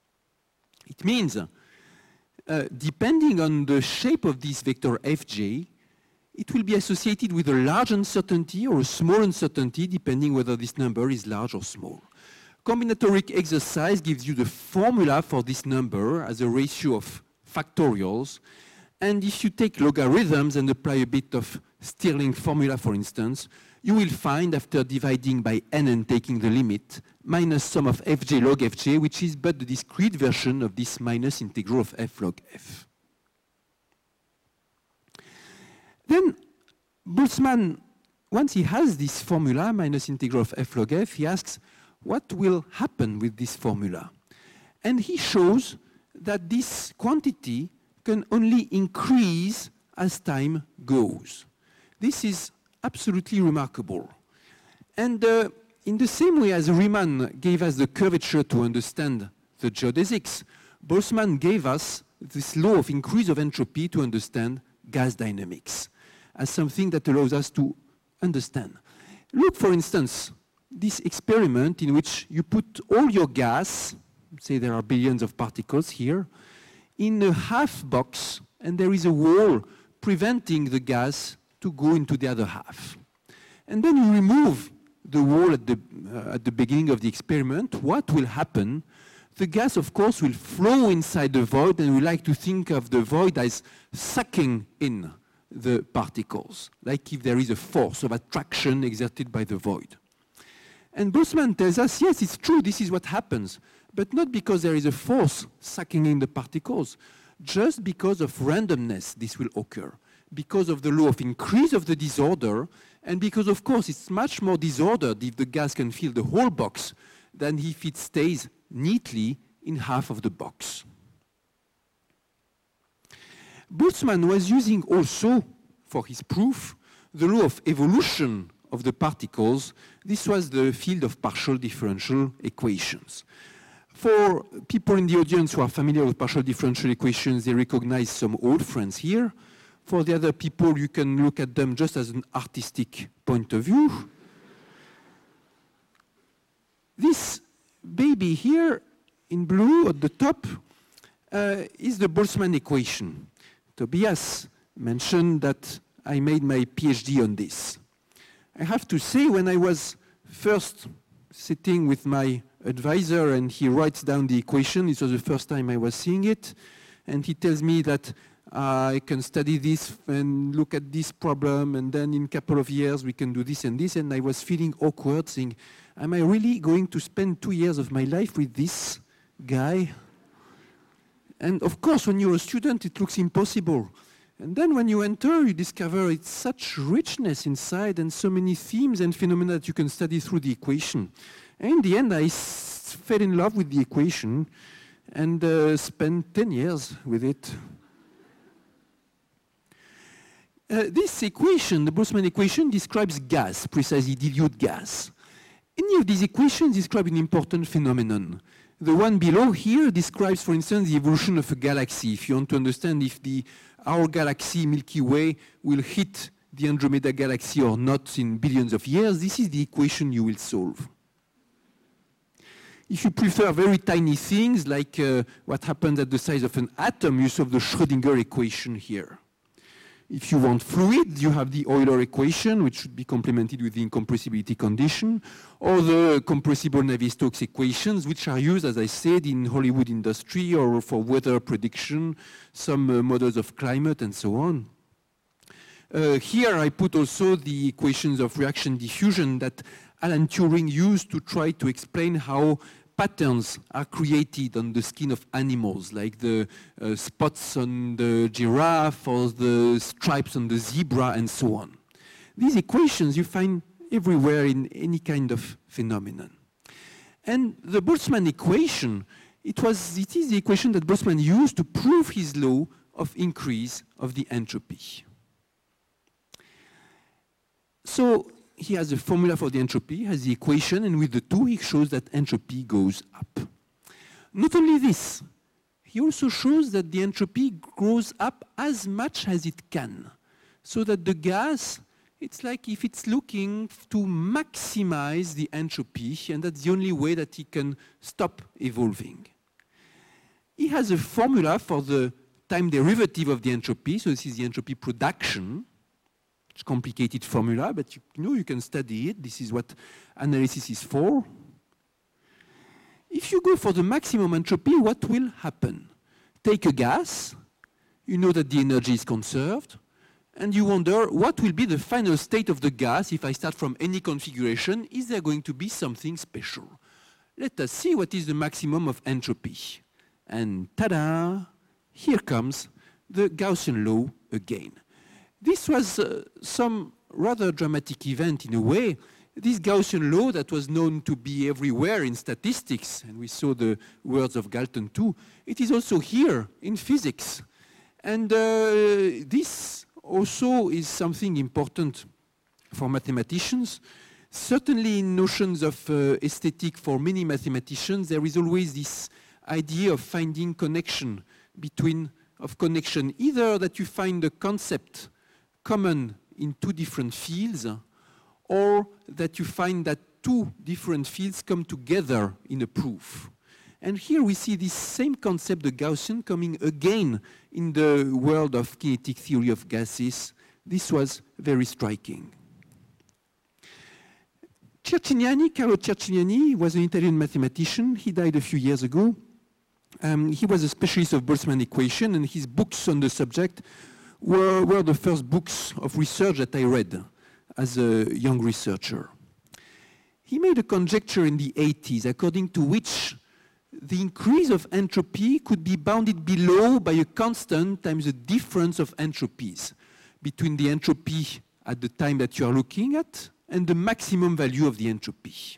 It means, uh, depending on the shape of this vector fj, it will be associated with a large uncertainty or a small uncertainty, depending whether this number is large or small. Combinatoric exercise gives you the formula for this number as a ratio of factorials. And if you take logarithms and apply a bit of Stirling formula, for instance, you will find, after dividing by n and taking the limit, minus sum of fj log fj, which is but the discrete version of this minus integral of f log f. Then Boltzmann, once he has this formula, minus integral of f log f, he asks, what will happen with this formula? And he shows that this quantity can only increase as time goes. This is absolutely remarkable. And uh, in the same way as Riemann gave us the curvature to understand the geodesics, Boltzmann gave us this law of increase of entropy to understand gas dynamics as something that allows us to understand. Look, for instance, this experiment in which you put all your gas, say there are billions of particles here, in a half box, and there is a wall preventing the gas to go into the other half. And then you remove the wall at the, uh, at the beginning of the experiment. What will happen? The gas, of course, will flow inside the void, and we like to think of the void as sucking in the particles, like if there is a force of attraction exerted by the void. And Boltzmann tells us, yes, it's true, this is what happens, but not because there is a force sucking in the particles, just because of randomness this will occur, because of the law of increase of the disorder, and because, of course, it's much more disordered if the gas can fill the whole box than if it stays neatly in half of the box. Boltzmann was using also, for his proof, the law of evolution of the particles. This was the field of partial differential equations. For people in the audience who are familiar with partial differential equations, they recognize some old friends here. For the other people, you can look at them just as an artistic point of view. This baby here in blue at the top uh, is the Boltzmann equation. Tobias mentioned that I made my PhD on this. I have to say, when I was first sitting with my advisor and he writes down the equation, it was the first time I was seeing it, and he tells me that uh, I can study this and look at this problem, and then in a couple of years we can do this and this, and I was feeling awkward, saying, am I really going to spend two years of my life with this guy? And of course, when you're a student, it looks impossible. And then when you enter, you discover it's such richness inside and so many themes and phenomena that you can study through the equation. And in the end, I s fell in love with the equation and uh, spent ten years with it. Uh, this equation, the Boltzmann equation, describes gas, precisely dilute gas. Any of these equations describe an important phenomenon. The one below here describes, for instance, the evolution of a galaxy. If you want to understand if the, our galaxy, Milky Way, will hit the Andromeda galaxy or not in billions of years, this is the equation you will solve. If you prefer very tiny things, like uh, what happens at the size of an atom, you solve the Schrödinger equation here. If you want fluid, you have the Euler equation, which should be complemented with the incompressibility condition, or the compressible Navier-Stokes equations, which are used, as I said, in Hollywood industry or for weather prediction, some uh, models of climate, and so on. Uh, here I put also the equations of reaction diffusion that Alan Turing used to try to explain how patterns are created on the skin of animals, like the uh, spots on the giraffe or the stripes on the zebra and so on. These equations you find everywhere in any kind of phenomenon. And the Boltzmann equation, it, was, it is the equation that Boltzmann used to prove his law of increase of the entropy. So he has a formula for the entropy, has the equation, and with the two he shows that entropy goes up. Not only this, he also shows that the entropy grows up as much as it can, so that the gas, it's like if it's looking to maximize the entropy, and that's the only way that it can stop evolving. He has a formula for the time derivative of the entropy, so this is the entropy production. It's a complicated formula, but you, you know you can study it. This is what analysis is for. If you go for the maximum entropy, what will happen? Take a gas, you know that the energy is conserved, and you wonder what will be the final state of the gas if I start from any configuration. Is there going to be something special? Let us see what is the maximum of entropy. And ta-da! Here comes the Gaussian law again. This was uh, some rather dramatic event in a way. This Gaussian law that was known to be everywhere in statistics, and we saw the words of Galton too, it is also here in physics. And uh, this also is something important for mathematicians. Certainly in notions of uh, aesthetic for many mathematicians, there is always this idea of finding connection between, of connection, either that you find a concept common in two different fields, or that you find that two different fields come together in a proof. And here we see this same concept, the Gaussian, coming again in the world of kinetic theory of gases. This was very striking. Cerciniani, Carlo Cerciniani, was an Italian mathematician. He died a few years ago. Um, he was a specialist of Boltzmann equation, and his books on the subject Were, were the first books of research that I read as a young researcher. He made a conjecture in the eighties according to which the increase of entropy could be bounded below by a constant times the difference of entropies between the entropy at the time that you are looking at and the maximum value of the entropy.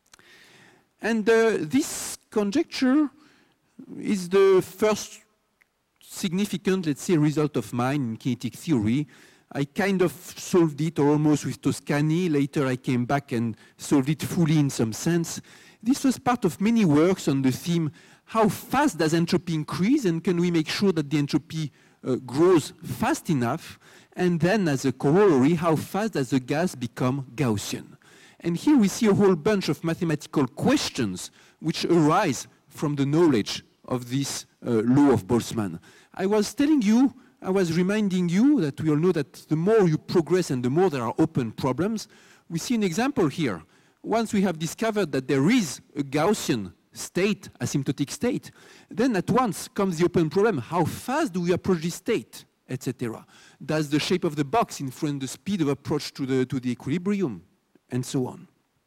And uh, this conjecture is the first significant, let's say, result of mine in kinetic theory. I kind of solved it almost with Toscani. Later I came back and solved it fully in some sense. This was part of many works on the theme, how fast does entropy increase, and can we make sure that the entropy uh, grows fast enough? And then as a corollary, how fast does the gas become Gaussian? And here we see a whole bunch of mathematical questions which arise from the knowledge of this uh, law of Boltzmann. I was telling you, I was reminding you that we all know that the more you progress and the more there are open problems. We see an example here. Once we have discovered that there is a Gaussian state, asymptotic state, then at once comes the open problem. How fast do we approach this state, et cetera? Does the shape of the box influence the speed of approach to the, to the equilibrium, and so on?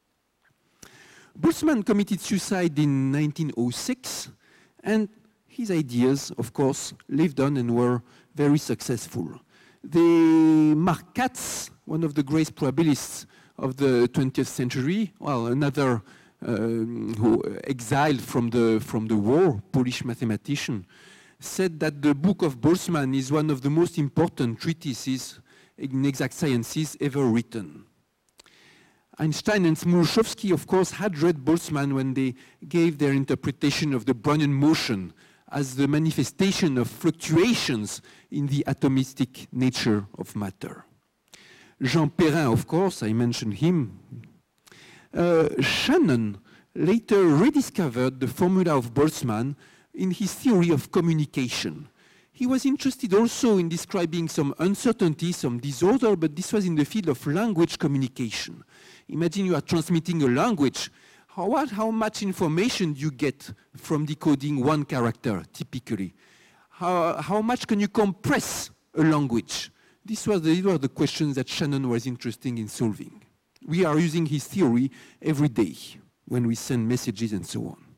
Boltzmann committed suicide in nineteen oh six, and his ideas, of course, lived on and were very successful. They, Mark Katz, one of the great probabilists of the twentieth century, well, another um, who exiled from the, from the war, Polish mathematician, said that the book of Boltzmann is one of the most important treatises in exact sciences ever written. Einstein and Smoluchowski, of course, had read Boltzmann when they gave their interpretation of the Brownian motion as the manifestation of fluctuations in the atomistic nature of matter. Jean Perrin, of course, I mentioned him. Uh, Shannon later rediscovered the formula of Boltzmann in his theory of communication. He was interested also in describing some uncertainty, some disorder, but this was in the field of language communication. Imagine you are transmitting a language. How, what, how much information do you get from decoding one character, typically? How, how much can you compress a language? These were, the, these were the questions that Shannon was interested in solving. We are using his theory every day when we send messages and so on.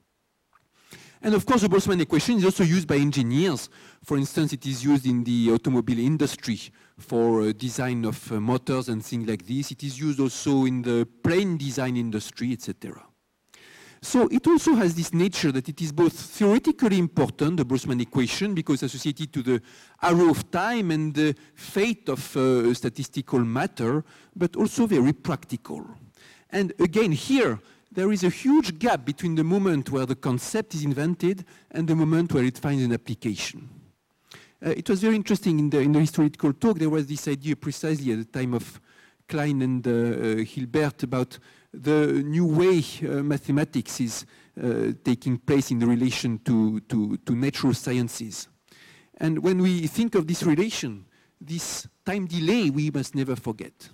And of course, the Boltzmann equation is also used by engineers. For instance, it is used in the automobile industry for uh, design of uh, motors and things like this. It is used also in the plane design industry, et cetera. So it also has this nature that it is both theoretically important, the Boltzmann equation, because associated to the arrow of time and the fate of uh, statistical matter, but also very practical. And again, here, there is a huge gap between the moment where the concept is invented and the moment where it finds an application. Uh, it was very interesting in the, in the historical talk. There was this idea precisely at the time of Klein and uh, uh, Hilbert about the new way uh, mathematics is uh, taking place in relation to, to, to natural sciences. And when we think of this relation, this time delay we must never forget.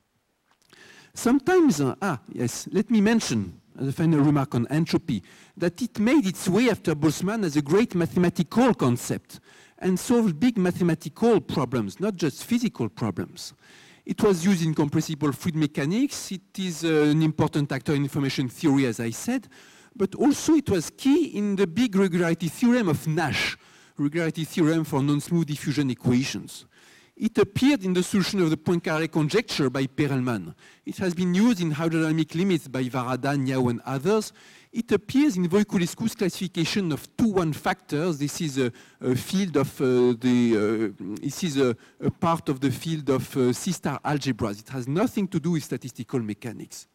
Sometimes, uh, ah, yes, let me mention, as a final remark on entropy, that it made its way after Boltzmann as a great mathematical concept and solved big mathematical problems, not just physical problems. It was used in compressible fluid mechanics. It is uh, an important actor in information theory, as I said, but also it was key in the big regularity theorem of Nash, regularity theorem for non-smooth diffusion equations. It appeared in the solution of the Poincaré conjecture by Perelman. It has been used in hydrodynamic limits by Varada, Niao, and others. It appears in Voiculescu's classification of two one factors. This is a, a field of uh, the. Uh, this is a, a part of the field of uh, C-star algebras. It has nothing to do with statistical mechanics.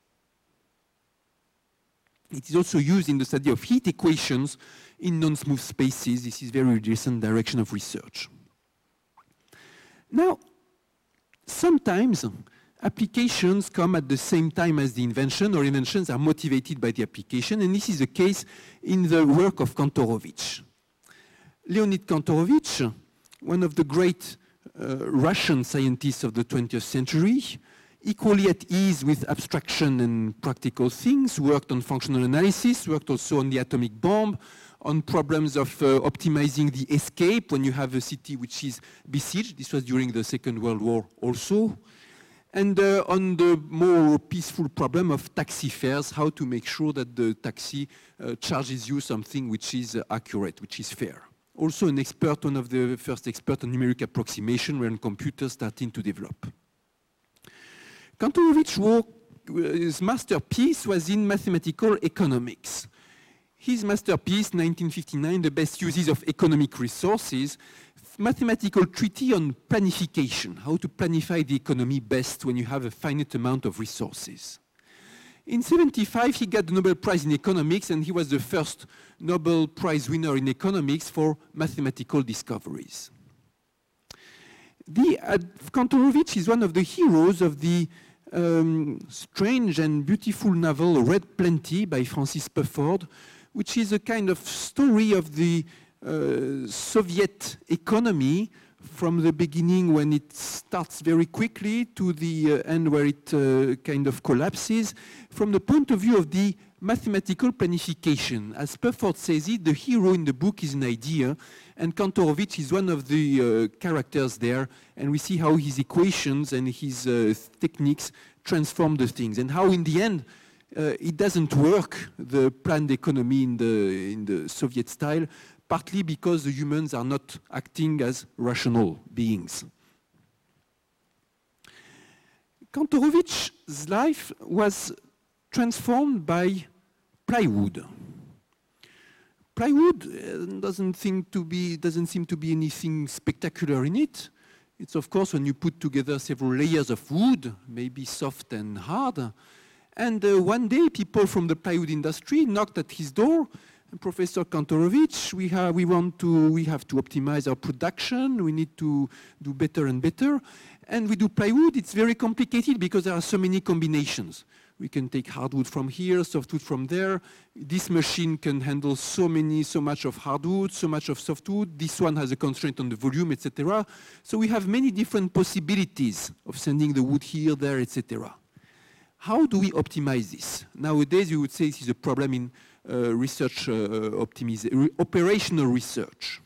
It is also used in the study of heat equations in non-smooth spaces. This is very recent direction of research. Now, sometimes applications come at the same time as the invention, or inventions are motivated by the application, and this is the case in the work of Kantorovich. Leonid Kantorovich, one of the great uh, Russian scientists of the twentieth century, equally at ease with abstraction and practical things, worked on functional analysis, worked also on the atomic bomb, on problems of uh, optimizing the escape when you have a city which is besieged. This was during the Second World War also. And uh, on the more peaceful problem of taxi fares, how to make sure that the taxi uh, charges you something which is uh, accurate, which is fair. Also an expert, one of the first experts on numeric approximation when computers starting to develop. Kantorovich's work, his masterpiece was in mathematical economics. His masterpiece, nineteen fifty-nine, The Best Uses of Economic Resources, mathematical treatise on planification, how to planify the economy best when you have a finite amount of resources. In seventy-five, he got the Nobel Prize in Economics, and he was the first Nobel Prize winner in economics for mathematical discoveries. The, uh, Kantorovich is one of the heroes of the um, strange and beautiful novel Red Plenty by Francis Pufford, which is a kind of story of the uh, Soviet economy from the beginning when it starts very quickly to the uh, end where it uh, kind of collapses, from the point of view of the mathematical planification. As Pufford says it, the hero in the book is an idea, and Kantorovich is one of the uh, characters there, and we see how his equations and his uh, techniques transform the things, and how in the end uh, it doesn't work, the planned economy in the, in the Soviet style, partly because the humans are not acting as rational beings. Kantorovich's life was transformed by plywood. Plywood uh, doesn't, think to be, doesn't seem to be anything spectacular in it. It's of course when you put together several layers of wood, maybe soft and hard. And uh, one day people from the plywood industry knocked at his door. Professor Kantorovich, we have, we want to, we have to optimize our production. We need to do better and better. And we do plywood. It's very complicated because there are so many combinations. We can take hardwood from here, softwood from there. This machine can handle so many, so much of hardwood, so much of softwood. This one has a constraint on the volume, et cetera. So we have many different possibilities of sending the wood here, there, et cetera. How do we optimize this? Nowadays, you would say this is a problem in uh, research, uh, optimization, operational research.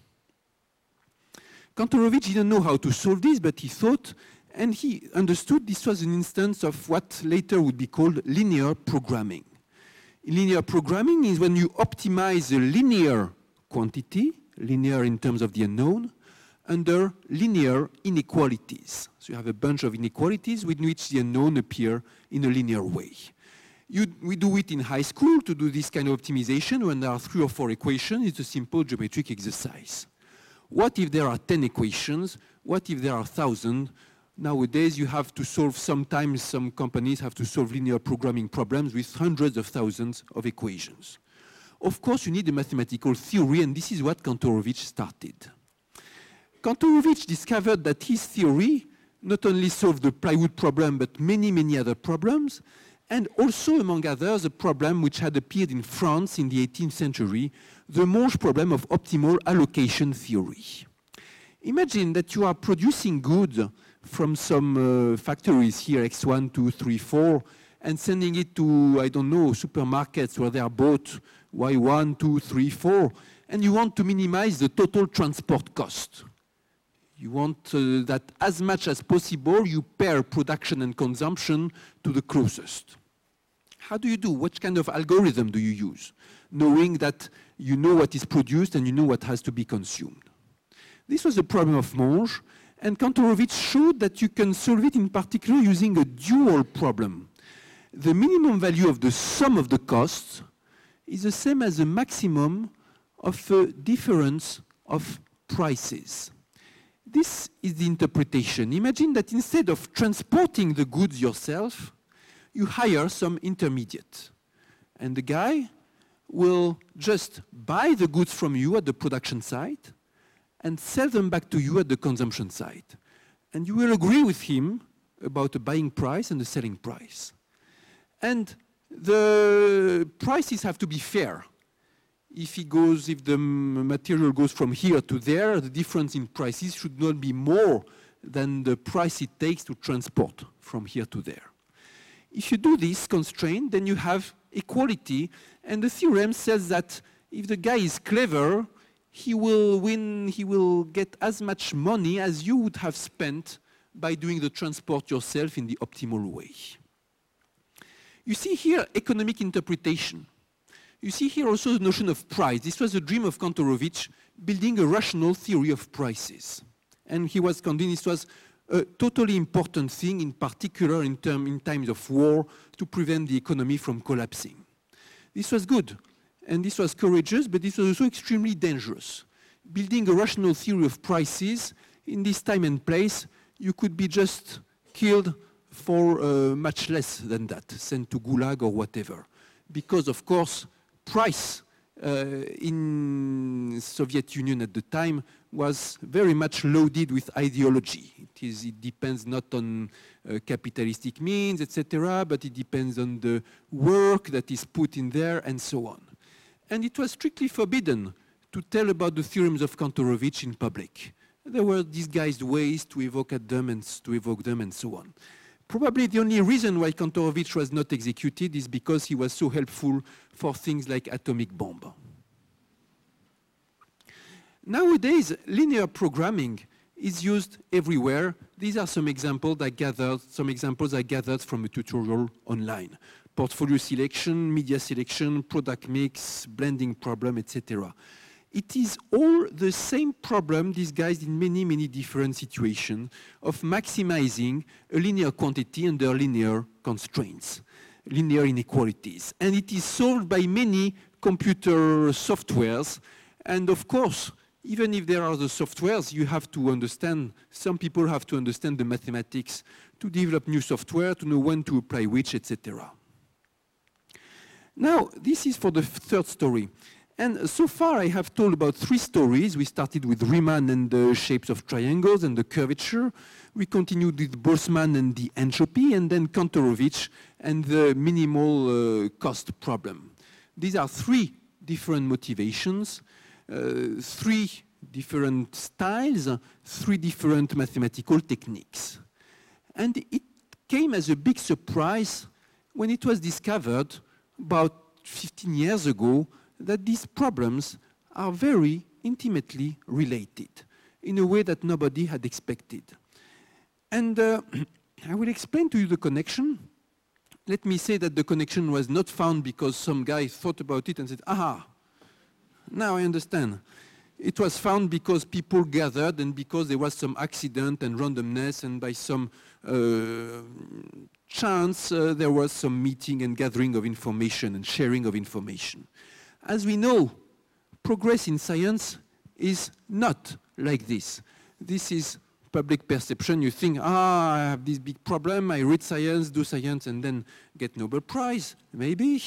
Kantorovich didn't know how to solve this, but he thought, and he understood this was an instance of what later would be called linear programming. Linear programming is when you optimize a linear quantity, linear in terms of the unknown, under linear inequalities. So you have a bunch of inequalities with which the unknown appear in a linear way. You, we do it in high school to do this kind of optimization when there are three or four equations. It's a simple geometric exercise. What if there are ten equations? What if there are one thousand? Nowadays, you have to solve, sometimes some companies have to solve linear programming problems with hundreds of thousands of equations. Of course, you need a mathematical theory, and this is what Kantorovich started. Kantorovich discovered that his theory not only solved the plywood problem, but many, many other problems, and also, among others, a problem which had appeared in France in the eighteenth century, the Monge problem of optimal allocation theory. Imagine that you are producing goods from some uh, factories here, X one, two, three, four, and sending it to, I don't know, supermarkets where they are bought Y one, two, three, four, and you want to minimize the total transport cost. You want uh, that as much as possible you pair production and consumption to the closest. How do you do? What kind of algorithm do you use? Knowing that you know what is produced and you know what has to be consumed. This was the problem of Monge, and Kantorovich showed that you can solve it in particular using a dual problem. The minimum value of the sum of the costs is the same as the maximum of the difference of prices. This is the interpretation. Imagine that instead of transporting the goods yourself, you hire some intermediate. And the guy will just buy the goods from you at the production site and sell them back to you at the consumption site. And you will agree with him about the buying price and the selling price. And the prices have to be fair. If he goes, if the material goes from here to there, the difference in prices should not be more than the price it takes to transport from here to there. If you do this constraint, then you have equality, and the theorem says that if the guy is clever, he will win, he will get as much money as you would have spent by doing the transport yourself in the optimal way. You see here economic interpretation. You see here also the notion of price. This was a dream of Kantorovich, building a rational theory of prices. And he was convinced it was a totally important thing, in particular in, term, in times of war, to prevent the economy from collapsing. This was good, and this was courageous, but this was also extremely dangerous. Building a rational theory of prices, in this time and place, you could be just killed for uh, much less than that, sent to Gulag or whatever. Because, of course, price uh, in Soviet Union at the time was very much loaded with ideology. It, is, it depends not on uh, capitalistic means, et cetera, but it depends on the work that is put in there and so on. And it was strictly forbidden to tell about the theorems of Kantorovich in public. There were disguised ways to evoke at them and to evoke them and so on. Probably the only reason why Kantorovich was not executed is because he was so helpful for things like atomic bomb. Nowadays, linear programming is used everywhere. These are some examples I gathered, some examples I gathered from a tutorial online. Portfolio selection, media selection, product mix, blending problem, et cetera. It is all the same problem disguised in many, many different situations of maximizing a linear quantity under linear constraints, linear inequalities. And it is solved by many computer softwares. And of course, even if there are the softwares, you have to understand, some people have to understand the mathematics to develop new software, to know when to apply which, et cetera. Now, this is for the third story. And so far, I have told about three stories. We started with Riemann and the shapes of triangles and the curvature. We continued with Boltzmann and the entropy, and then Kantorovich and the minimal uh, cost problem. These are three different motivations, uh, three different styles, three different mathematical techniques. And it came as a big surprise when it was discovered about fifteen years ago that these problems are very intimately related in a way that nobody had expected. And uh, I will explain to you the connection. Let me say that the connection was not found because some guy thought about it and said, aha, now I understand. It was found because people gathered and because there was some accident and randomness, and by some uh, chance uh, there was some meeting and gathering of information and sharing of information. As we know, progress in science is not like this. This is public perception. You think, ah, I have this big problem, I read science, do science, and then get Nobel Prize, maybe.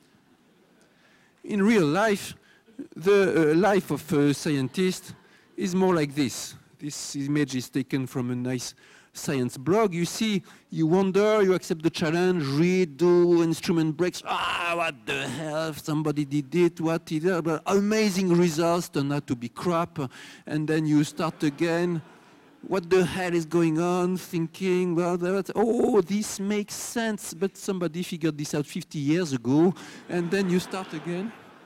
In real life, the uh, life of a scientist is more like this. This image is taken from a nice science blog. You see, you wonder, you accept the challenge, read, do, instrument breaks. Ah, what the hell, somebody did it, what did it? But amazing results turn out to be crap. And then you start again. What the hell is going on? Thinking, well, oh, this makes sense, but somebody figured this out fifty years ago. And then you start again.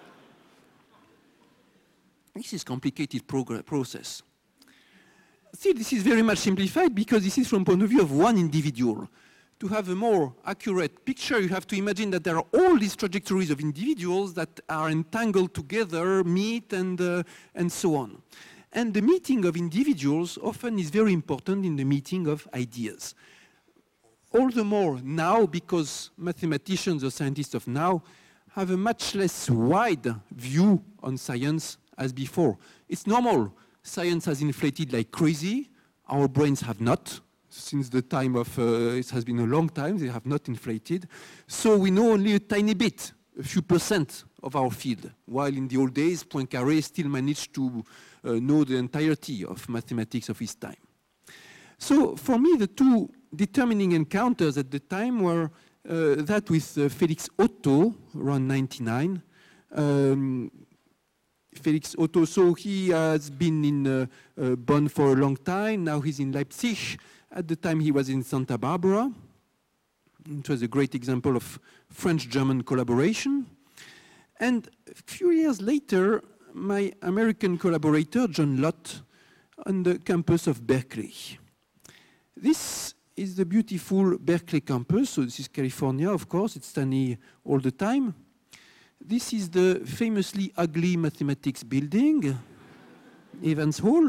This is a complicated process. See, this is very much simplified because this is from the point of view of one individual. To have a more accurate picture, you have to imagine that there are all these trajectories of individuals that are entangled together, meet, and, uh, and so on. And the meeting of individuals often is very important in the meeting of ideas. All the more now, because mathematicians or scientists of now have a much less wide view on science as before. It's normal. Science has inflated like crazy. Our brains have not. Since the time of, uh, it has been a long time, they have not inflated. So we know only a tiny bit, a few percent of our field, while in the old days, Poincaré still managed to uh, know the entirety of mathematics of his time. So for me, the two determining encounters at the time were uh, that with uh, Felix Otto, around ninety-nine. Um, Felix Otto, so he has been in uh, uh, Bonn for a long time. Now he's in Leipzig. At the time he was in Santa Barbara. It was a great example of French-German collaboration. And a few years later, my American collaborator, John Lott, on the campus of Berkeley. This is the beautiful Berkeley campus. So this is California, of course. It's sunny all the time. This is the famously ugly mathematics building, Evans Hall.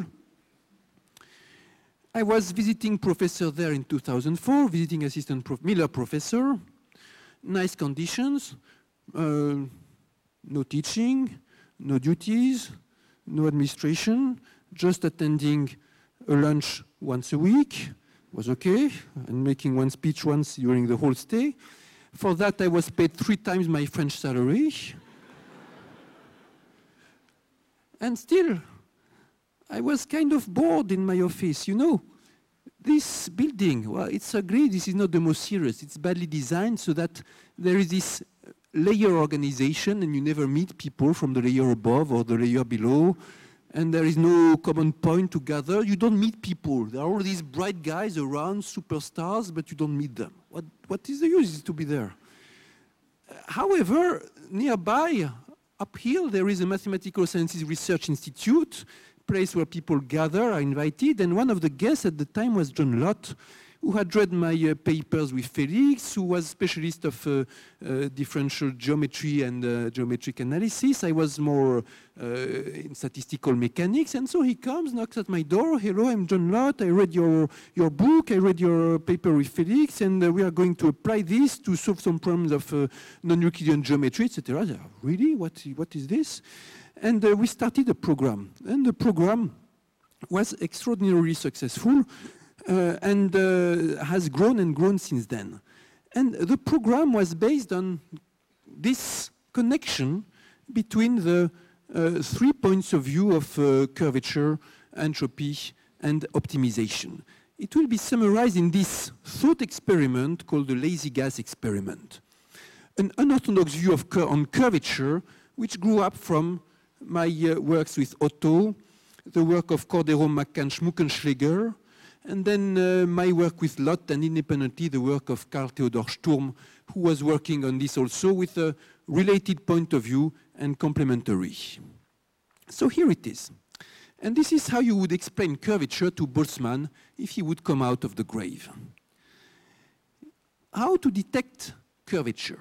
I was visiting professor there in two thousand four, visiting assistant prof Miller professor. Nice conditions, uh, no teaching, no duties, no administration, just attending a lunch once a week was okay, and making one speech once during the whole stay. For that, I was paid three times my French salary. And still, I was kind of bored in my office. You know, this building, well, it's ugly. This is not the most serious. It's badly designed so that there is this layer organization and you never meet people from the layer above or the layer below. And there is no common point to gather. You don't meet people. There are all these bright guys around, superstars, but you don't meet them. What, what is the use to be there? Uh, however, nearby, uphill, there is a Mathematical Sciences Research Institute, place where people gather, are invited, and one of the guests at the time was John Lott, who had read my uh, papers with Felix, who was specialist of uh, uh, differential geometry and uh, geometric analysis. I was more uh, in statistical mechanics, and so he comes, knocks at my door. Hello, I'm John Lott. I read your, your book. I read your paper with Felix, and uh, we are going to apply this to solve some problems of uh, non-Euclidean geometry, et cetera. Really? What, what is this? And uh, we started a program, and the program was extraordinarily successful uh, and uh, has grown and grown since then. And the program was based on this connection between the uh, three points of view of uh, curvature, entropy, and optimization. It will be summarized in this thought experiment called the lazy gas experiment. An unorthodox view of cur on curvature, which grew up from my uh, works with Otto, the work of Cordero, McCann, Schmuckenschläger, and then uh, my work with Lott, and independently the work of Karl Theodor Sturm, who was working on this also with a related point of view and complementary. So here it is. And this is how you would explain curvature to Boltzmann if he would come out of the grave. How to detect curvature?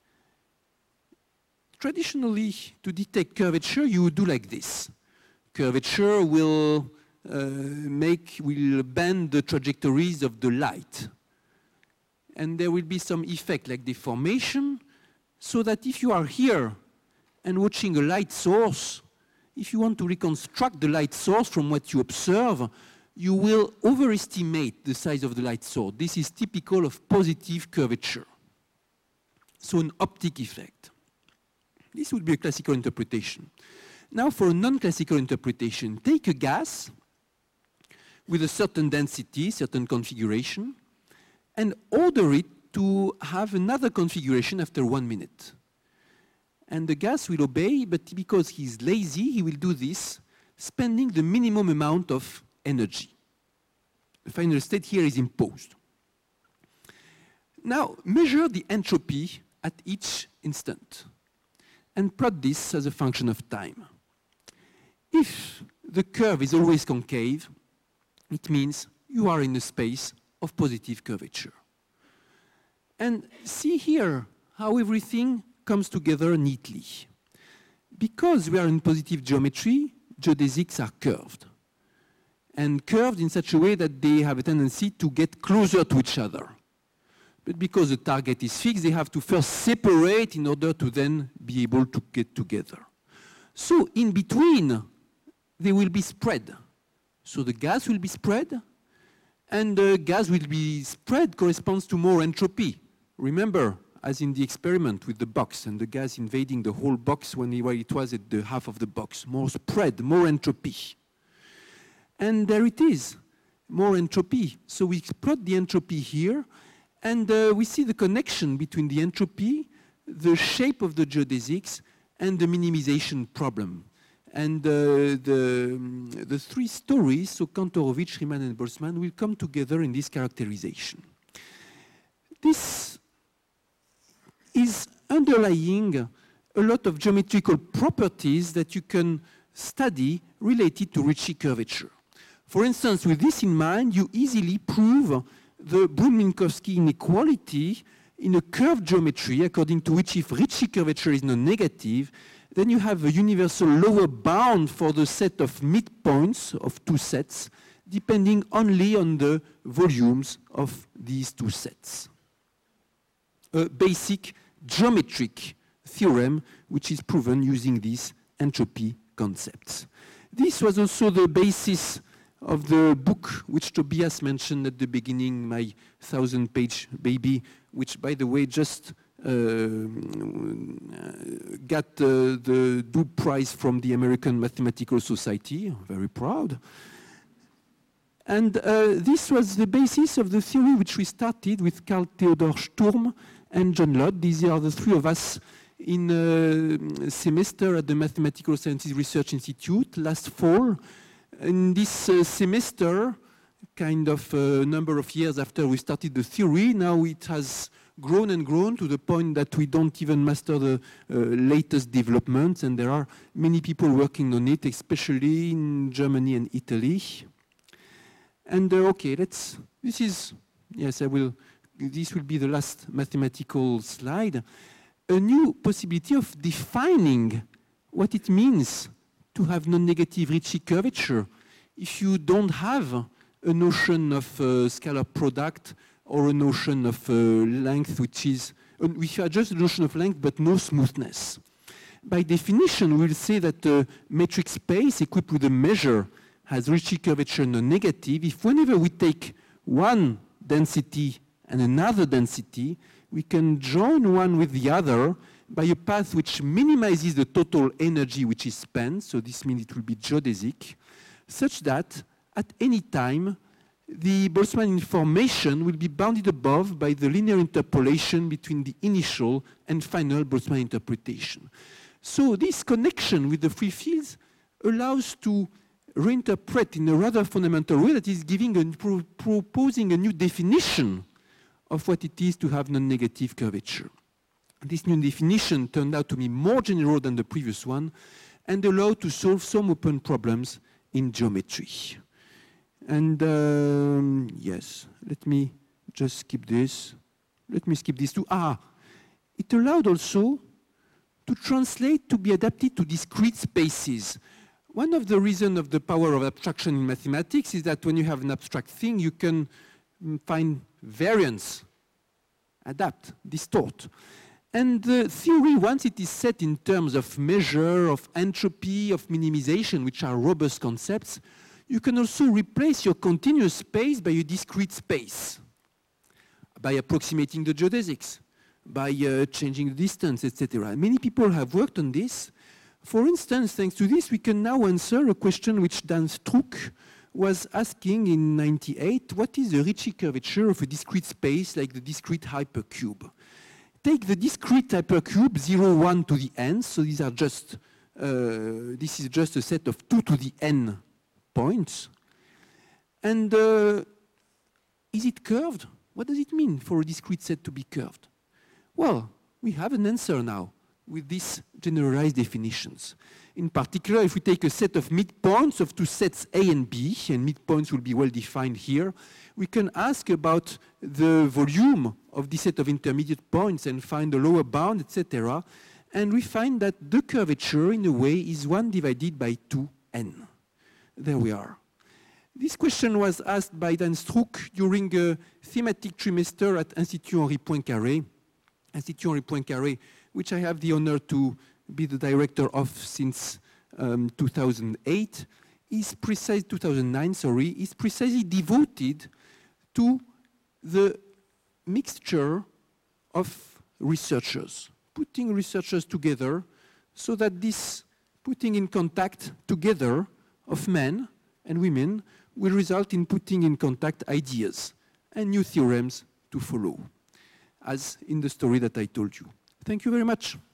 Traditionally, to detect curvature, you would do like this. Curvature will uh, make, will bend the trajectories of the light. And there will be some effect like deformation, so that if you are here and watching a light source, if you want to reconstruct the light source from what you observe, you will overestimate the size of the light source. This is typical of positive curvature. So an optic effect. This would be a classical interpretation. Now for a non-classical interpretation, take a gas with a certain density, certain configuration, and order it to have another configuration after one minute. And the gas will obey, but because he's lazy, he will do this, spending the minimum amount of energy. The final state here is imposed. Now measure the entropy at each instant, and plot this as a function of time. If the curve is always concave, it means you are in a space of positive curvature. And see here how everything comes together neatly. Because we are in positive geometry, geodesics are curved. And curved in such a way that they have a tendency to get closer to each other. But because the target is fixed, they have to first separate in order to then be able to get together. So in between, they will be spread. So the gas will be spread, and the gas will be spread corresponds to more entropy. Remember, as in the experiment with the box, and the gas invading the whole box when it was at the half of the box. More spread, more entropy. And there it is, more entropy. So we plot the entropy here, and uh, we see the connection between the entropy, the shape of the geodesics, and the minimization problem. And uh, the, um, the three stories, so Kantorowicz, Riemann, and Boltzmann, will come together in this characterization. This is underlying a lot of geometrical properties that you can study related to Ricci curvature. For instance, with this in mind, you easily prove the Brun-Minkowski inequality in a curved geometry, according to which if Ricci curvature is non-negative, then you have a universal lower bound for the set of midpoints of two sets, depending only on the volumes of these two sets. A basic geometric theorem which is proven using these entropy concepts. This was also the basis of the book which Tobias mentioned at the beginning, my thousand-page baby, which, by the way, just uh, got uh, the Doob Prize from the American Mathematical Society. I'm very proud. And uh, this was the basis of the theory which we started with Karl Theodor Sturm and John Lott. These are the three of us in a semester at the Mathematical Sciences Research Institute last fall. In this uh, semester, kind of a number of years after we started the theory, now it has grown and grown to the point that we don't even master the uh, latest developments, and there are many people working on it, especially in Germany and Italy. And uh, okay, let's, this is yes, I will, this will be the last mathematical slide, a new possibility of defining what it means to have non-negative Ricci curvature if you don't have a notion of uh, scalar product or a notion of uh, length, which is, uh, if you have just a notion of length but no smoothness. By definition, we'll say that a metric space equipped with a measure has Ricci curvature non-negative if whenever we take one density and another density, we can join one with the other by a path which minimizes the total energy which is spent, so this means it will be geodesic, such that at any time the Boltzmann information will be bounded above by the linear interpolation between the initial and final Boltzmann interpretation. So this connection with the free fields allows to reinterpret in a rather fundamental way, that is giving and pro proposing a new definition of what it is to have non-negative curvature. This new definition turned out to be more general than the previous one and allowed to solve some open problems in geometry. And um, yes, let me just skip this. Let me skip this too. Ah, it allowed also to translate to be adapted to discrete spaces. One of the reasons of the power of abstraction in mathematics is that when you have an abstract thing, you can find variance, adapt, distort. And the theory, once it is set in terms of measure, of entropy, of minimization, which are robust concepts, you can also replace your continuous space by a discrete space, by approximating the geodesics, by uh, changing the distance, et cetera. Many people have worked on this. For instance, thanks to this, we can now answer a question which Dan Strouk was asking in ninety-eight. What is the Ricci curvature of a discrete space like the discrete hypercube? Take the discrete hypercube zero, one to the n. So these are just, uh, this is just a set of two to the n points. And uh, is it curved? What does it mean for a discrete set to be curved? Well, we have an answer now with these generalized definitions. In particular, if we take a set of midpoints of two sets A and B, and midpoints will be well defined here, we can ask about the volume of this set of intermediate points and find the lower bound, et cetera. And we find that the curvature, in a way, is one divided by two n. There we are. This question was asked by Dan Strouk during a thematic trimester at Institut Henri Poincaré. Institut Henri Poincaré, which I have the honor to be the director of since um, two thousand eight, is precise, two thousand nine, sorry, is precisely devoted to the mixture of researchers, putting researchers together so that this putting in contact together of men and women will result in putting in contact ideas and new theorems to follow, as in the story that I told you. Thank you very much.